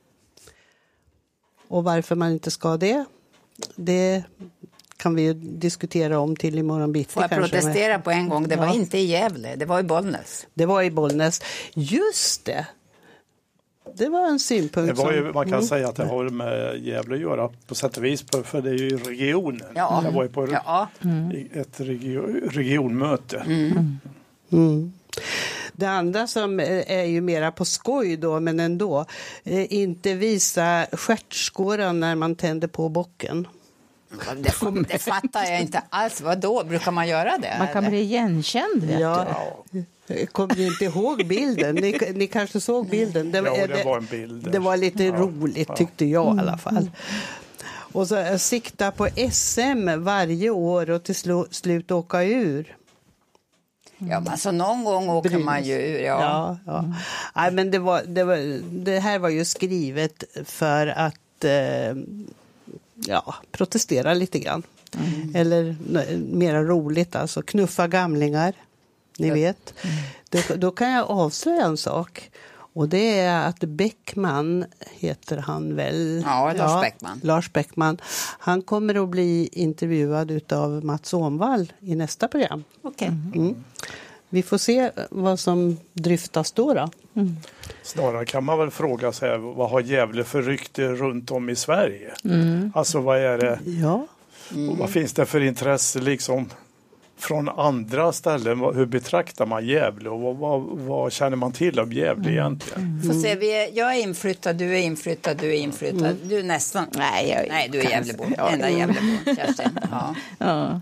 Och varför man inte ska det, det kan vi ju diskutera om till imorgon bitti. Får jag kanske. protestera på en gång? Det var ja. inte i Gävle, det var i Bollnäs. Det var i Bollnäs. Just det. Det var en synpunkt. Det var ju, som... man kan mm. säga att det har med Gävle att göra på sätt och vis, för det är ju regionen. Ja. Det var ju på ja. ett region, regionmöte. Mm. Mm. Det andra som är ju mera på skoj då, men ändå. Eh, inte visa stjärtskåran när man tänder på bocken. Det, det fattar jag inte alls. Vad då? Brukar man göra det? Man kan eller? bli igenkänd, vet ja. du. Jag kommer inte ihåg bilden. Ni, ni kanske såg bilden. Det, ja, det, det var en bild. Det var lite ja. roligt tyckte jag i alla fall. Och så sikta på S M varje år och till sl- slut åka ur. Ja, men så någon gång åker Brynäs. Man ju ur. Ja. Ja, ja. Mm. Nej, men det, var, det, var, det här var ju skrivet för att eh, ja, protestera lite grann. Mm. Eller mera roligt, alltså knuffa gamlingar. Ni vet. Mm. Då, då kan jag avslöja en sak. Och det är att Bäckman heter han väl. Ja, Lars ja, Bäckman. Lars Bäckman. Han kommer att bli intervjuad av Mats Ånvall i nästa program. Okej. Okay. Mm. Vi får se vad som dryftas då. då. Mm. Snarare kan man väl fråga sig, vad har Gävle för rykte runt om i Sverige? Mm. Alltså vad är det? Ja. Mm. Vad finns det för intresse liksom från andra ställen? Hur betraktar man Gävle och vad, vad, vad känner man till om Gävle mm. egentligen? Mm. Får se, vi är, jag är inflyttad, du är inflyttad, du är inflyttad. Mm. Du är nästan... Nej, jag, Nej du är Gävlebo. Ja, enda Gävlebo, Kerstin. Ja. Ja.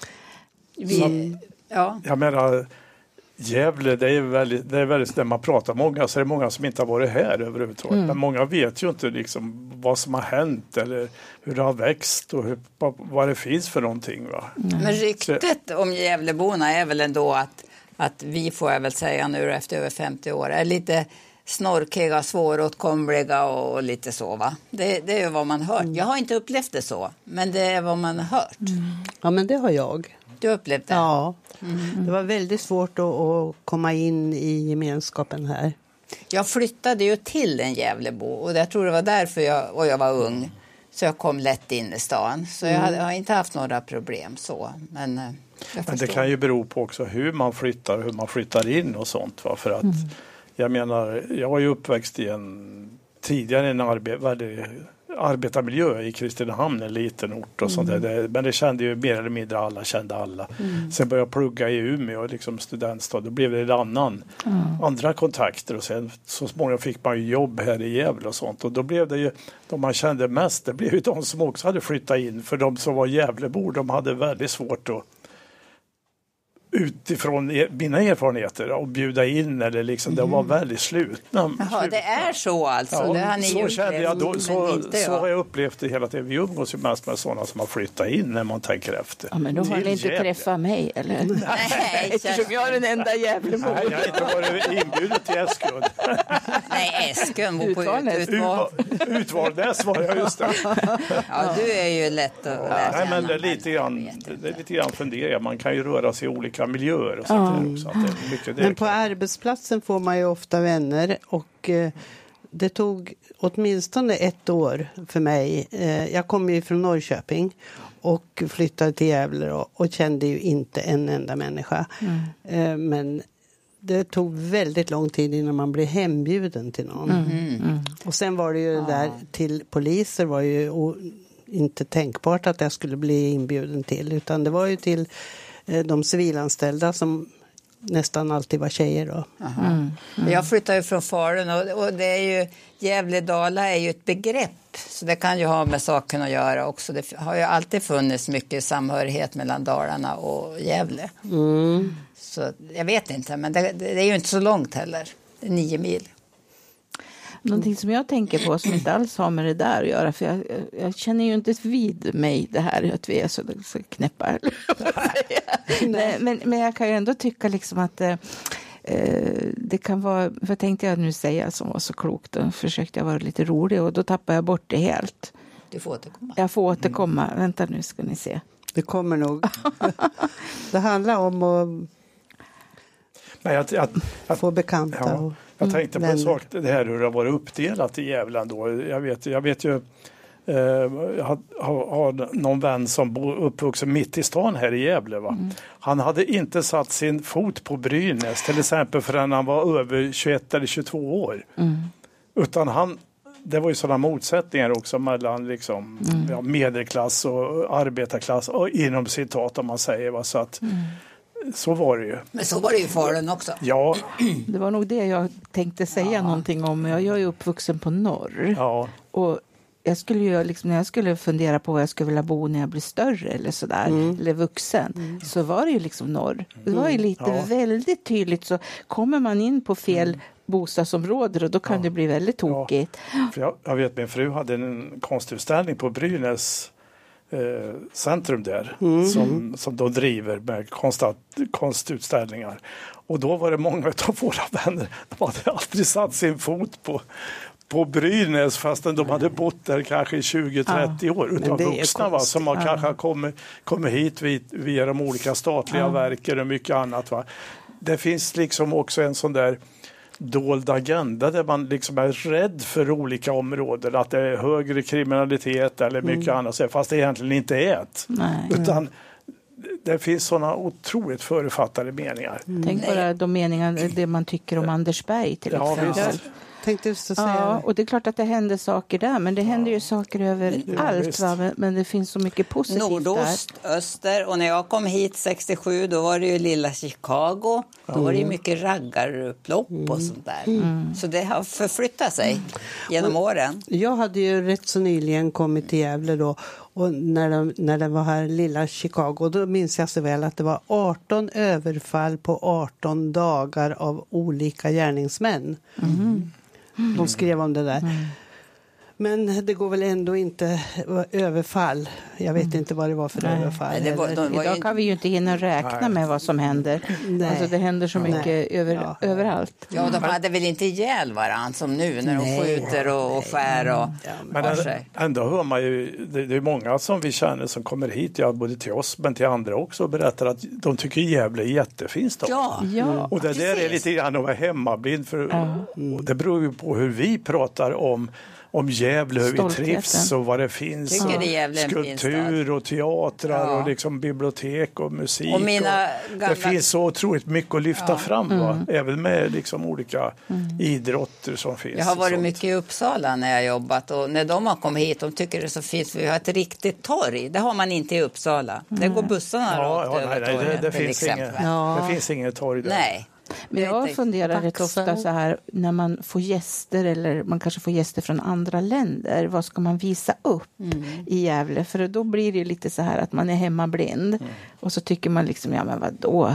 Vi, ja. Jag menar, Gävle, det är väldigt, det är väldigt, när man pratar med många så är det många som inte har varit här överhuvudtaget. Mm. Men många vet ju inte liksom vad som har hänt eller hur det har växt och hur, vad det finns för någonting. Va? Mm. Men ryktet om Gävleborna är väl ändå att, att vi får jag väl säga nu efter över femtio år är lite snorkiga, svåråtkomliga och lite så va. Det, det är ju vad man hört. Jag har inte upplevt det så, men det är vad man har hört. Mm. Ja, men det har jag. Du upplevde det? Ja, mm. det var väldigt svårt att, att komma in i gemenskapen här. Jag flyttade ju till en Gävlebo och jag tror det var därför jag, och jag var ung. Så jag kom lätt in i stan. Så jag, hade, jag har inte haft några problem så. Men, jag men det kan ju bero på också hur man flyttar, hur man flyttar in och sånt. Va? För att mm. jag menar, jag var ju uppväxt i en tidigare en arbe- väldigt arbetarmiljö i Kristinehamn, en liten ort och sånt Mm. där. Men det kände ju mer eller mindre alla, kände alla. Mm. Sen började jag plugga i Umeå, liksom studentstad. Då blev det en annan, Mm. andra kontakter och sen så småningom fick man ju jobb här i Gävle och sånt. Och då blev det ju, de man kände mest, det blev ju de som också hade flyttat in. För de som var Gävlebor, de hade väldigt svårt att utifrån er, mina erfarenheter och bjuda in eller liksom, det var väldigt slutna. Jaha, det är så alltså? Ja, det har ni så kände jag då, men så, inte så jag. har jag upplevt det hela tiden. Vi umgås ju mest med sådana som har flyttat in när man tänker efter. Ja, men då har Till ni inte Gävle. träffat mig, eller? Nej, eftersom jag är den enda Gävlebor. Nej, jag har inte varit inbjuden till Eskund. Nej, Eskund bor på Utvalnäs. ut, utval. Utvalnäs var jag, just det. Ja, du är ju lätt att lära Nej, men det är känna. lite grann, det är lite grann funderar. Man kan ju röra sig i olika miljöer och sånt Ja. där också. Att det är mycket det. Men på arbetsplatsen får man ju ofta vänner och eh, det tog åtminstone ett år för mig. Eh, jag kom ju från Norrköping och flyttade till Gävle och, och kände ju inte en enda människa. Mm. Eh, men det tog väldigt lång tid innan man blev hembjuden till någon. Mm. Mm. Och sen var det ju det där till poliser var ju o, inte tänkbart att jag skulle bli inbjuden till. Utan det var ju till eh, de civilanställda som nästan alltid var tjejer då. Mm. Mm. Jag flyttade ju från Falun och, och det är ju Gävle-Dala är ju ett begrepp så det kan ju ha med saken att göra också. Det har ju alltid funnits mycket samhörighet mellan Dalarna och Gävle. Mm. Så jag vet inte, men det, det är ju inte så långt heller. Det är nio mil. Någonting som jag tänker på som inte alls har med det där att göra, för jag, jag känner ju inte vid mig det här att vi är så, så knäppa. Nej, men, men jag kan ju ändå tycka liksom att eh, det kan vara, vad tänkte jag nu säga som var så klokt, då försökte jag vara lite rolig och då tappade jag bort det helt. Du får återkomma. Jag får återkomma, mm. Vänta nu ska ni se. Det kommer nog. Det handlar om att Men jag, jag, jag, få bekanta. Ja, och, jag tänkte på vänner. en sak, det här hur det har varit uppdelat i Gävle då. Jag vet, jag vet ju, eh, jag har, har någon vän som bor uppvuxen mitt i stan här i Gävle. Va? Mm. Han hade inte satt sin fot på Brynäs till exempel förrän han var över tjugoett eller tjugotvå år. Mm. Utan han, det var ju sådana motsättningar också mellan liksom, mm. ja, medelklass och arbetarklass och inom citat om man säger. Va? Så att mm. Så var det ju. Men så var det ju Falun också. Ja. Det var nog det jag tänkte säga ja. någonting om. Jag är ju uppvuxen på norr. Ja. Och jag skulle ju liksom, när jag skulle fundera på var jag skulle vilja bo när jag blir större eller sådär, mm. eller vuxen, mm. så var det ju liksom norr. Det var ju lite ja. väldigt tydligt, så kommer man in på fel mm. bostadsområde och då kan ja. det bli väldigt tokigt. Ja. För jag, jag vet, min fru hade en konstutställning på Brynäs Eh, centrum där mm. som, som de driver med konstat, konstutställningar. Och då var det många av våra vänner, de hade aldrig satt sin fot på, på Brynäs fastän de hade bott där kanske i tjugo till trettio ja. år utav vuxna va, som har ja. kanske kommit, kommit hit via, via de olika statliga ja. verken och mycket annat. Va. Det finns liksom också en sån där dold agenda där man liksom är rädd för olika områden, att det är högre kriminalitet eller mycket mm. annat, fast det egentligen inte är ett. Nej. Utan det finns sådana otroligt förutfattade meningar. Mm. Tänk bara de meningar, det man tycker om Anders Berg till ja, exempel. Tänkte just att säga. Ja, och det är klart att det händer saker där, men det händer ju saker överallt, ja, va? Men det finns så mycket positivt Nordost, där. öster, och när jag kom hit sextiosju då var det ju lilla Chicago, då mm. var det ju mycket raggarupplopp mm. och sånt där. Mm. Så det har förflyttat sig mm. genom och åren. Jag hade ju rätt så nyligen kommit till Gävle då, och när det, när det var här lilla Chicago, då minns jag så väl att det var arton överfall på arton dagar av olika gärningsmän. Mm. Mm. De skrev om det där. Mm. Men det går väl ändå inte överfall. Jag vet mm. inte vad det var för Nej. överfall. Nej, det var, de var Idag ju... kan vi ju inte hinna räkna Nej. med vad som händer. Nej. Alltså det händer så mycket över, ja. överallt. Ja, de hade väl inte ihjäl varandra som nu när Nej. de skjuter och, och skär och ja, men ändå, ändå hör man ju, det, det är många som vi känner som kommer hit, ja, både till oss men till andra också, och berättar att de tycker Gävle är jättefint. Ja, ja, och det där är lite grann att vara hemmablind för, ja. och det beror ju på hur vi pratar om om Gävle, hur vi trivs och vad det finns. Tycker det är skulptur och teatrar ja. och liksom bibliotek och musik. Och mina och gamla... Det finns så otroligt mycket att lyfta ja. fram, mm. va? Även med liksom olika mm. idrotter som finns. Jag har varit mycket i Uppsala när jag jobbat och när de har kommit hit, de tycker det är så fint för vi har ett riktigt torg. Det har man inte i Uppsala. Mm. Det går bussarna ja, rakt ja, över nej, torget. Det, det, finns inget, ja. det finns inget torg där. Nej. Men jag funderar rätt ofta så här, när man får gäster eller man kanske får gäster från andra länder, vad ska man visa upp mm. i Gävle? För då blir det lite så här att man är hemmablind mm. och så tycker man liksom, ja men vadå?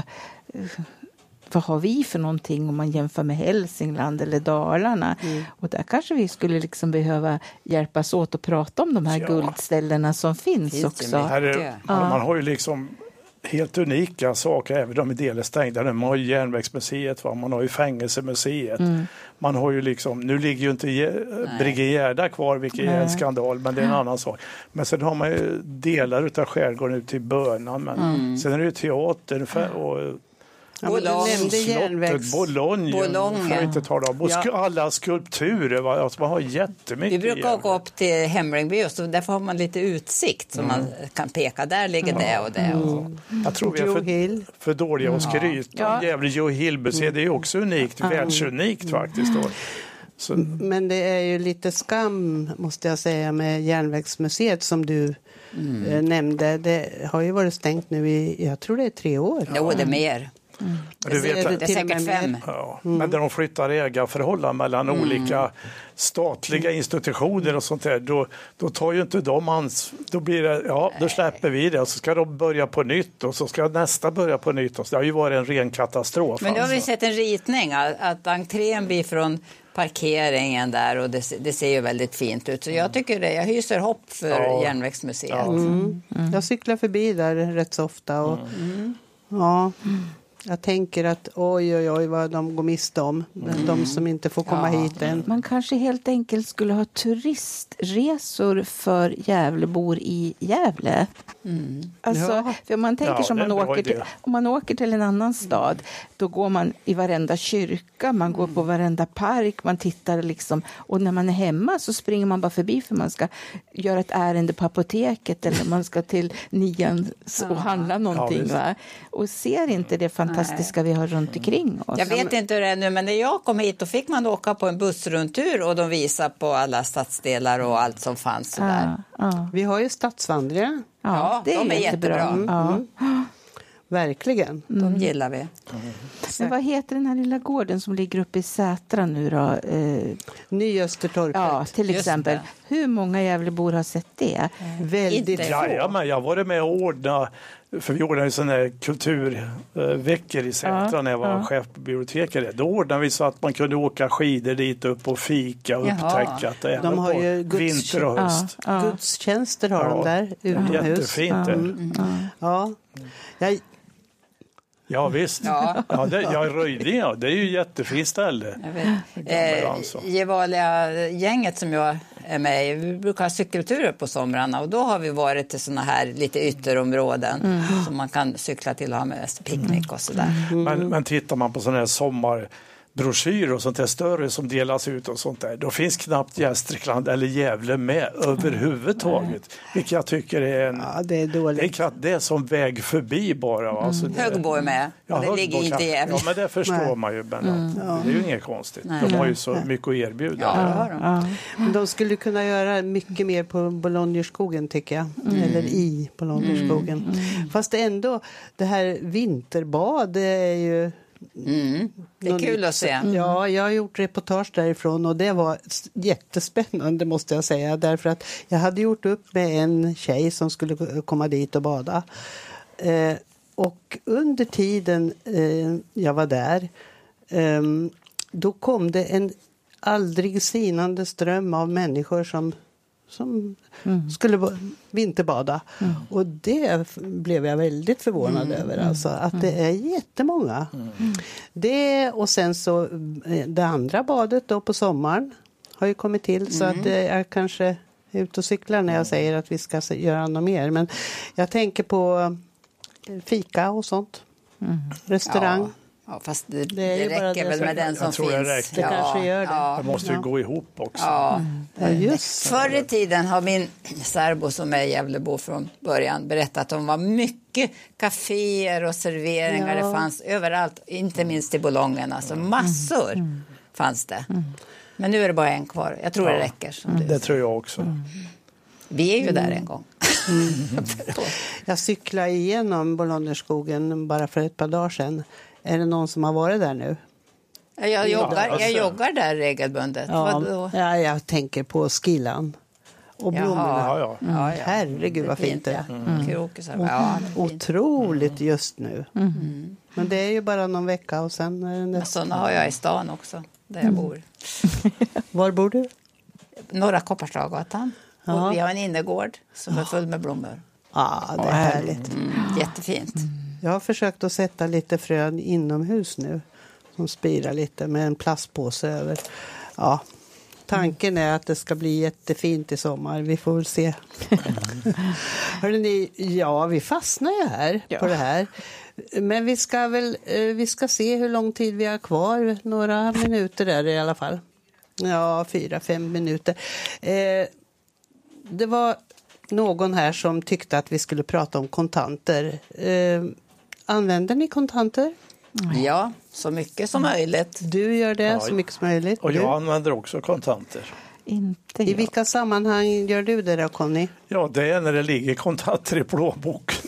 Vad har vi för någonting om man jämför med Hälsingland eller Dalarna? Mm. Och där kanske vi skulle liksom behöva hjälpas åt att prata om de här ja. guldställena som finns, finns också. Här är, ja. Man har ju liksom helt unika saker, även om de är stängda. Man har ju Järnvägsmuseet, va? Man har ju Fängelsemuseet. Mm. Man har ju liksom, nu ligger ju inte Brigegärda kvar, vilket Nej. är en skandal, men det är en annan sak. Men sen har man ju delar av skärgården ut till Börnan, men mm. sen är det ju teater och Slottet, Bologna, Bologna. Får inte tala om. Och ja. alla skulpturer, va? Alltså man har jättemycket. Vi brukar gå upp till Hemringby och så därför har man lite utsikt som mm. man kan peka. Där ligger mm. det och det. Och så. Mm. Jag tror vi är för, för dåliga att skryta. Ja. Jävla Joe Hill-museet, det är också unikt, mm. världsunikt faktiskt. Då. Så. Men det är ju lite skam, måste jag säga, med Järnvägsmuseet som du mm. eh, nämnde. Det har ju varit stängt nu i, jag tror det är tre år. Jo, det är mer. Mm. Du vet, det, det är säkert fem. Ja, mm. Men när de flyttar ägarförhållanden mellan mm. olika statliga institutioner och sånt där, då, då tar ju inte de ans- då blir det, ja, då släpper vi det och så ska de börja på nytt och så ska nästa börja på nytt. Och så det har ju varit en ren katastrof. Men nu har vi alltså. sett en ritning att, att entrén blir från parkeringen där och det, det ser ju väldigt fint ut. Så jag tycker det, jag hyser hopp för ja. Järnvägsmuseet. Ja. Mm. Mm. Jag cyklar förbi där rätt så ofta och mm. ja... Jag tänker att oj, oj, oj vad de går miste om. Mm. De som inte får komma ja. hit än. Man kanske helt enkelt skulle ha turistresor för Gävlebor i Gävle. Mm. Alltså, ja. för man tänker ja, som man åker till, om man åker till en annan stad, då går man i varenda kyrka, man går på varenda park, man tittar liksom. Och när man är hemma så springer man bara förbi för man ska göra ett ärende på apoteket eller man ska till nian och handla någonting. Ja, va? Och ser inte det fantastiska fantastiska vi har runt omkring oss. Jag vet inte hur det är nu, men när jag kom hit då fick man åka på en bussrundtur och de visar på alla stadsdelar och allt som fanns där. Ja, ja. Vi har ju stadsvandringar. Ja, ja det de är jättebra. jättebra. Mm. Mm. Verkligen. Mm. De gillar vi. Mm. Men vad heter den här lilla gården som ligger uppe i Sätra nu då? Eh... Nyöstertorpet. Ja, till exempel. Hur många Gävlebor har sett det? Mm. Väldigt få. Ja, ja, men jag var med och ordnade, för vi ordnade en sån här kulturveckor i Sätra ja, när jag var ja. chef på biblioteket. Då ordnade vi så att man kunde åka skidor dit upp och fika och Jaha. upptäcka att det de har på ju guds... vinter och höst. Ja, ja. Gudstjänster har ja. de där utomhus. Jättefint. Mm. Ja. Jag... Ja visst, ja. Ja, det, jag Röjding, ja, det är ju ett jättefint ställe. Eh, Gevalia gänget som jag är med i, vi brukar ha cykelturer på somrarna och då har vi varit till såna här lite ytterområden mm. som man kan cykla till och ha med picknick och sådär. Mm. Men, men tittar man på sådana här sommar broschyrer och sånt där större som delas ut och sånt där, då finns knappt Gästrikland eller Gävle med överhuvudtaget. Mm. Vilket jag tycker är en... Ja, det är dåligt. Det är, det är som väg förbi bara. Mm. Alltså det, Högbo är med. Ja, det ligger inte i Gävle. Ja, men det förstår Nej. man ju. Men mm. det är ju inget konstigt. Nej. De har ju så Nej. mycket att erbjuda. Ja, det har de. Ja. Men de skulle kunna göra mycket mer på Bolognerskogen tycker jag. Mm. Eller i Bolognerskogen. Mm. Mm. Fast ändå, det här vinterbad, det är ju... Mm. Det är kul att se. Mm. Ja, jag har gjort reportage därifrån och det var jättespännande måste jag säga. Därför att jag hade gjort upp med en tjej som skulle komma dit och bada. Eh, och under tiden eh, jag var där eh, då kom det en aldrig sinande ström av människor som som mm. skulle vinterbada. Mm. Och det blev jag väldigt förvånad mm. över. Alltså, att mm. det är jättemånga. Mm. Det och sen så det andra badet då på sommaren har ju kommit till. Mm. Så att jag kanske är ute och cyklar när jag säger att vi ska göra något mer. Men jag tänker på fika och sånt. Mm. Restaurang. Ja, fast det, Det är det ju bara räcker det väl som- med den Jag som tror det finns. räcker. Det kanske gör det. Ja, Det måste ju Ja. gå ihop också. ja. Ja, just Förr i tiden har min särbo som är Gävlebo från början berättat om var mycket kaféer och serveringar Ja. det fanns överallt, inte minst i Bolongen. Alltså massor Mm. fanns det. Men nu är det bara en kvar. Jag tror Ja. det räcker. Som du. Det tror jag också. Vi är ju där en gång. Jag cyklade igenom Bolonnerskogen bara för ett par dagar sedan. Är det någon som har varit där nu? Jag joggar, alltså. jag joggar där regelbundet. Vadå? Ja, ja, jag tänker på Skillan och Jaha. blommorna. Ja, ja. Mm. Ja, ja. Herregud vad fint det är. Mm. Krokusar. O- Ja, det är fint. Otroligt just nu. Mm. Men det är ju bara någon vecka och sen är det Men nästa. sådana har jag i stan också, där jag bor. Var bor du? Norra Kopparstadgatan. Ja. Och vi har en innergård som är full med blommor. Ja, det är härligt. Mm, jättefint. Jag har försökt att sätta lite frön inomhus nu. Som spirar lite med en plastpåse över. Ja, tanken är att det ska bli jättefint i sommar. Vi får väl se. Hörrni, ni, ja, vi fastnar ju här Ja. på det här. Men vi ska väl eh, vi ska se hur lång tid vi har kvar. Några minuter där i alla fall. Ja, fyra, fem minuter. Eh, det var någon här som tyckte att vi skulle prata om kontanter. Eh, använder ni kontanter? Ja, så mycket som möjligt. Du gör det Ja, så mycket som möjligt. Och Du? jag använder också kontanter. Inte I jag. vilka sammanhang gör du det då, Conny? Ja, det är när det ligger kontanter i plånboken.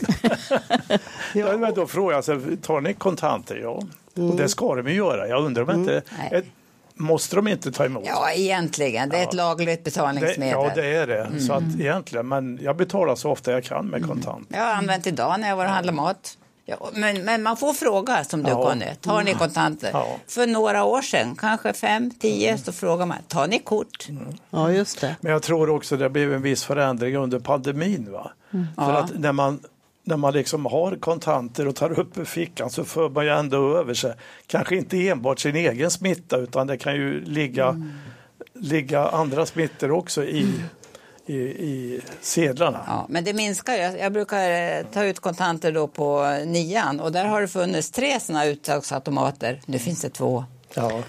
ja. Men då frågar jag sig, tar ni kontanter? Ja, Mm. och det ska de ju göra. Jag undrar om inte, Nej. ett, måste de inte ta emot? Ja, egentligen. Det är ett lagligt det, betalningsmedel. ja, det är det. Så att egentligen, men jag betalar så ofta jag kan med kontanter. Jag har använt idag när jag var och handlade mat. Ja, men, men man får fråga som du, Ja. Conny. Tar ni kontanter? Ja. För några år sedan, kanske fem, tio, så frågar man. Tar ni kort? Ja, just det. Men jag tror också det blev en viss förändring under pandemin. Va? För Ja. att när man, när man liksom har kontanter och tar upp ur fickan så för man ju ändå över sig. Kanske inte enbart sin egen smitta utan det kan ju ligga, Mm. ligga andra smittor också i, i, i sedlarna. Ja, men det minskar ju. Jag brukar eh, ta ut kontanter då på nian och där har det funnits tre sådana uttagsautomater. Nu finns det två. Ja.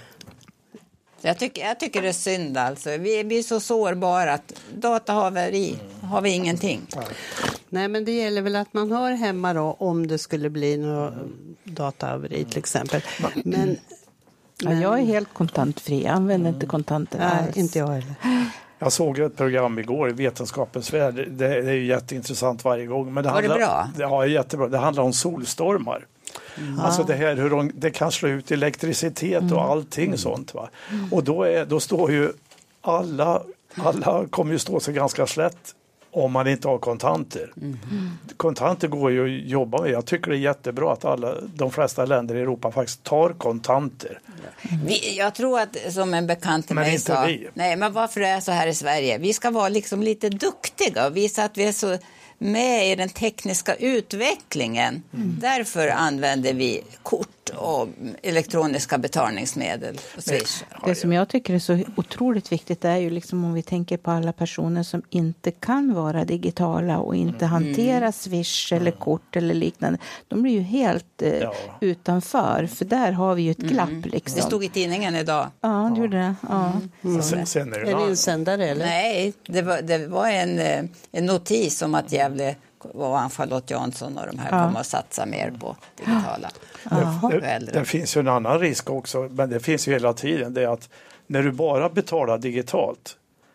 Så jag, tycker, jag tycker det är synd alltså. Vi blir så sårbara att datahaveri har vi ingenting. Nej, men det gäller väl att man har hemma då om det skulle bli något datahaveri till exempel. Men, Ja, jag är helt kontantfri. Jag använder inte kontanter nej, alls. inte jag heller. Jag såg ett program igår i Vetenskapens värld. Det, det är ju jätteintressant varje gång. Men det Var det handlar, bra? Det, ja, jättebra. Det handlar om solstormar. Mm. Alltså det här hur de, det kan slå ut elektricitet Mm. och allting sånt. Va? Och då, är, då står ju alla, alla kommer ju stå sig ganska slätt om man inte har kontanter. Mm. Kontanter går ju att jobba med. Jag tycker det är jättebra att alla, de flesta länder i Europa faktiskt tar kontanter. Vi, jag tror att som en bekant till Men mig inte sa, vi. nej men varför det är så här i Sverige? Vi ska vara liksom lite duktiga och visa att vi är så med i den tekniska utvecklingen. Mm. Därför använder vi kort och elektroniska betalningsmedel och Swish. Det som jag tycker är så otroligt viktigt är ju liksom om vi tänker på alla personer som inte kan vara digitala och inte Mm. hantera Swish eller kort eller liknande. De blir ju helt eh, Ja. utanför, för där har vi ju ett glapp liksom. Det stod i tidningen idag. Ja, det gjorde det. Ja. Mm. Sen, sen är det Är det insändare eller? Nej, det var, det var en, eh, en notis om att Gävle var Ann-Charlotte Jansson och de här Ja. kommer att satsa mer på digitala. Det, det, det finns ju en annan risk också, men det finns ju hela tiden. Det är att när du bara betalar digitalt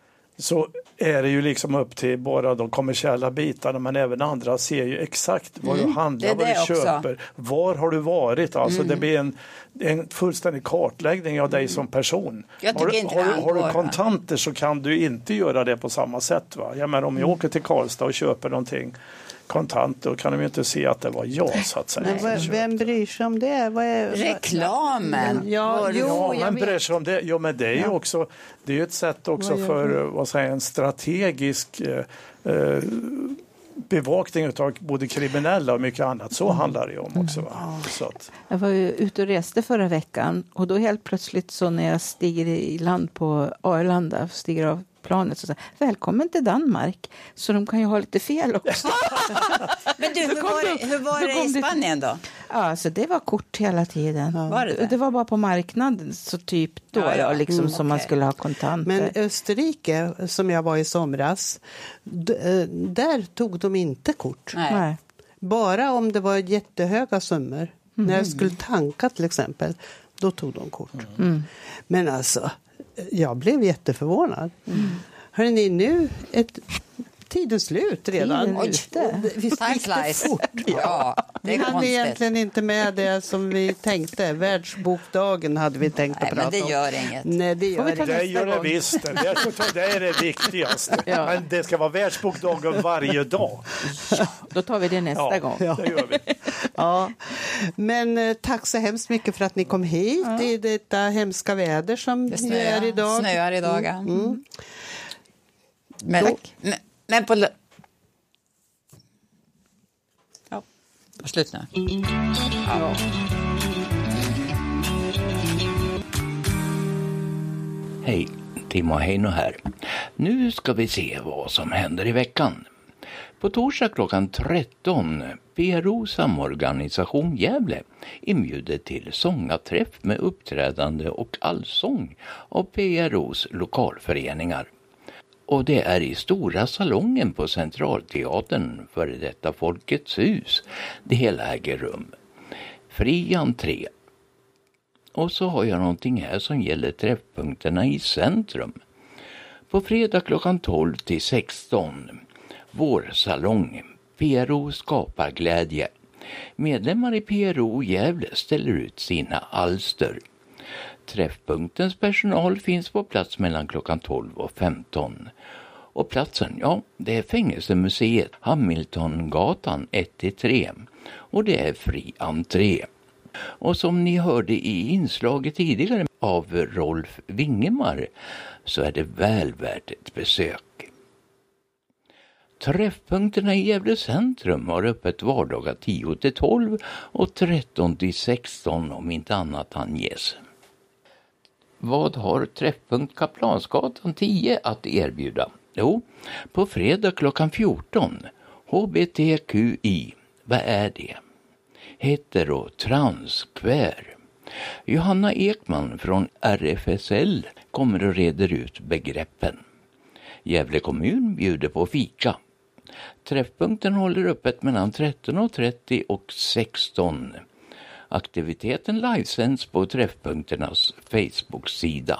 så är det ju liksom upp till bara de kommersiella bitarna, men även andra ser ju exakt vad Mm, du handlar, det är vad det du också. köper, var har du varit. Alltså Mm. det blir en, en fullständig kartläggning av dig som person. Jag Har, tycker du- inte har, det du- har du angår, va? kontanter så kan du inte göra det på samma sätt. Va? Jag menar, om jag åker till Karlstad och köper någonting kontant, då kan de ju inte se att det var jag så att säga. Men vad- vem bryr sig om det? Vad är, Reklamen. Men, ja, Var det- jo, Ja, jag men vet. bryr sig om det. Jo, men det är ju Ja. också det är ju ett sätt också Vad gör för du? vad säger, en strategisk eh, eh, bevakning av både kriminella och mycket annat. Så handlar det ju om också. Va? Så att, Jag var ju ute och reste förra veckan och då helt plötsligt så när jag stiger i land på Arlanda, stiger av planet så säger jag, välkommen till Danmark. Så de kan ju ha lite fel också. Men du, hur Då kom var, det- det, hur var då det kom i det- Spanien då? alltså det var kort hela tiden. Ja. Var det det? Det var bara på marknaden så typ då, Ja, ja. Då, liksom Mm, som man okej. skulle ha kontanter. Men Österrike, som jag var i somras, d- eh, där tog de inte kort. Nej. Nej. Bara om det var jättehöga summor. Mm. När jag skulle tanka till exempel, då tog de kort. Mm. Men alltså, jag blev jätteförvånad. Mm. Hörrni, nu ett tiden slut redan. Tiden är ute. Visst Time gick det flies. fort? Ja, det Vi är hade konstigt. egentligen inte med det som vi tänkte. Världsbokdagen hade vi tänkt Nej, att men prata det om. gör inget. Nej, det gör inget. Det gör det visst. Det är, det är det viktigaste. Ja. Men det ska vara världsbokdagen varje dag. Då tar vi det nästa Ja, gång. det gör vi. Ja, men eh, tack så hemskt mycket för att ni kom hit Ja. i detta hemska väder som Det det snöar, är idag. snöar idag. ja. Mm. Mm. Men, men, men på... Ja, var slut nu. Ja. Hej, Timo Heino här. Nu ska vi se vad som händer i veckan. På torsdag klockan tretton, P R O Samorganisation Gävle inbjuder till sångaträff med uppträdande och allsång av P R O:s lokalföreningar. Och det är i stora salongen på Centralteatern för detta Folkets hus. Det hela äger rum. Fri entré. Och så har jag någonting här som gäller träffpunkterna i centrum. På fredag klockan tolv till sexton. Vårsalong. P R O skapar glädje. Medlemmar i P R O Gävle ställer ut sina alster. Träffpunktens personal finns på plats mellan klockan tolv och femton. Och platsen, ja, det är Fängelsemuseet Hamiltongatan ett till tre. Och det är fri entré. Och som ni hörde i inslaget tidigare av Rolf Wingemar så är det väl värt ett besök. Träffpunkterna i Gävle centrum har öppet vardagar tio till tolv och tretton till sexton om inte annat anges. Vad har Träffpunkt Kaplansgatan tio att erbjuda? Jo, på fredag klockan fjorton. H B T Q I. Vad är det? Hetero, trans, queer. Johanna Ekman från R F S L kommer och reder ut begreppen. Gävle kommun bjuder på fika. Träffpunkten håller öppet mellan tretton och trettio och sexton. Aktiviteten livesänds på Träffpunkternas Facebook-sida.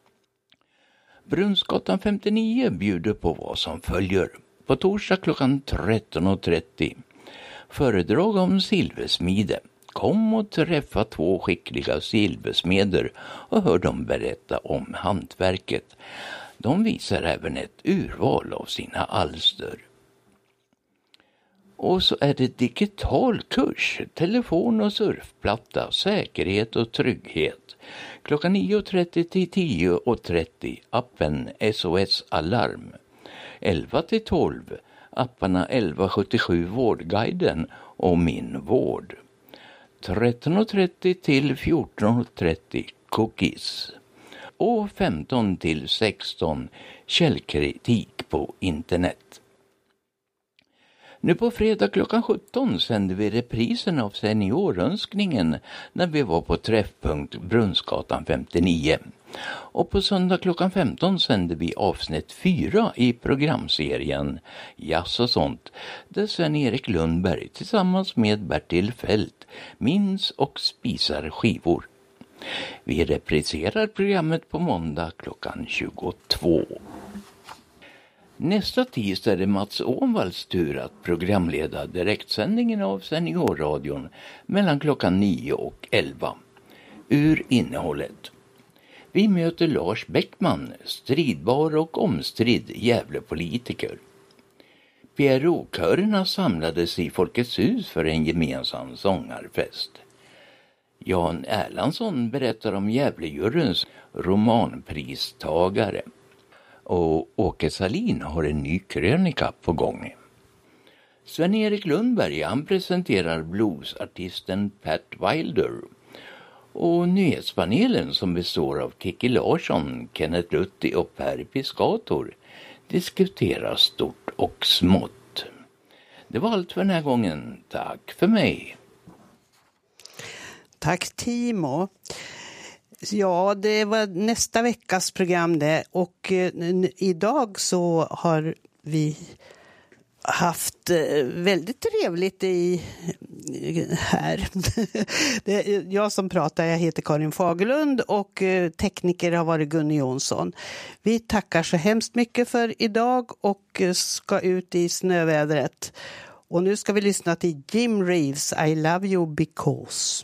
Brunnsgatan femtionio bjuder på vad som följer. På torsdag klockan tretton och trettio. Föredrag om silversmide. Kom och träffa två skickliga silversmeder och hör dem berätta om hantverket. De visar även ett urval av sina alster. Och så är det digital kurs, telefon och surfplatta, säkerhet och trygghet. Klockan nio trettio till tio trettio, appen S O S Alarm. elva till tolv, apparna elva sjuttiosju Vårdguiden och Min vård. tretton trettio till fjorton trettio, Cookies. Och femton till sexton, källkritik på internet. Nu på fredag klockan sjutton sände vi reprisen av seniorönskningen när vi var på Träffpunkt Brunnsgatan femtionio. Och på söndag klockan femton sände vi avsnitt fyra i programserien Jazz och sånt, där Sven-Erik Lundberg tillsammans med Bertil Fält minns och spisar skivor. Vi repriserar programmet på måndag klockan tjugotvå. Nästa tisdag är det Mats Ånvalls tur att programleda direktsändningen av Seniorradion mellan klockan nio och elva. Ur innehållet. Vi möter Lars Bäckman, stridbar och omstridd Gävlepolitiker. P R O-körerna samlades i Folkets hus för en gemensam sångarfest. Jan Erlandsson berättar om Gävlejuryns romanpristagare. Och Åke Salin har en ny krönika på gång. Sven-Erik Lundberg han presenterar bluesartisten Pat Wilder. Och nyhetspanelen som består av Kikki Larsson, Kenneth Lutti och Per Piscator diskuterar stort och smått. Det var allt för den här gången. Tack för mig. Tack Timo. Ja, det var nästa veckas program det. Och eh, idag så har vi haft eh, väldigt trevligt i här. Det är jag som pratar, jag heter Karin Fagerlund och eh, tekniker har varit Gunnar Jonsson. Vi tackar så hemskt mycket för idag och eh, ska ut i snövädret. Och nu ska vi lyssna till Jim Reeves, I Love You Because.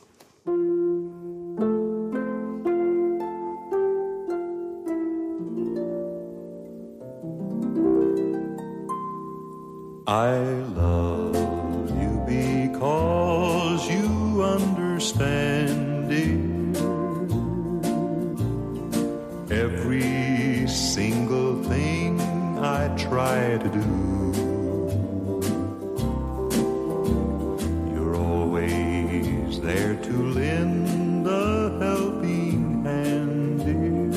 I love you because you understand it. Every single thing I try to do, you're always there to lend a helping hand, dear.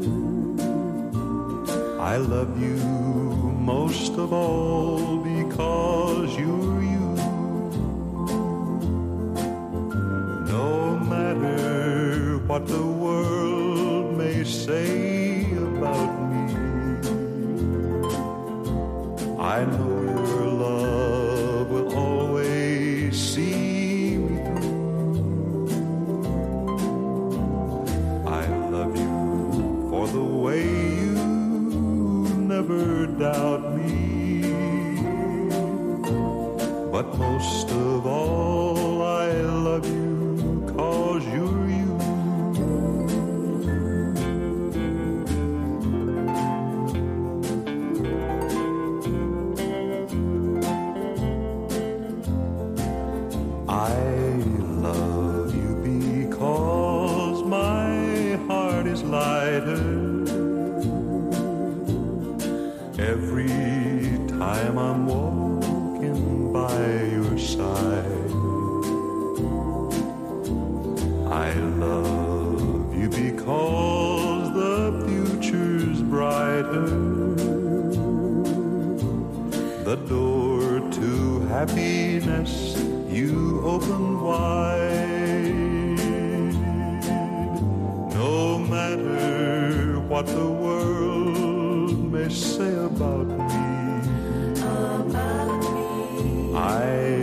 I love you most of all because you're you. No matter what the world may say about me, I know your love will always see me through. I love you for the way you never doubt me. But most of all, I love you 'cause you're you. I love you because my heart is lighter every time I'm walking by your side. I love you because the future's brighter. The door to happiness you open wide. No matter what the world may say about me, about me. I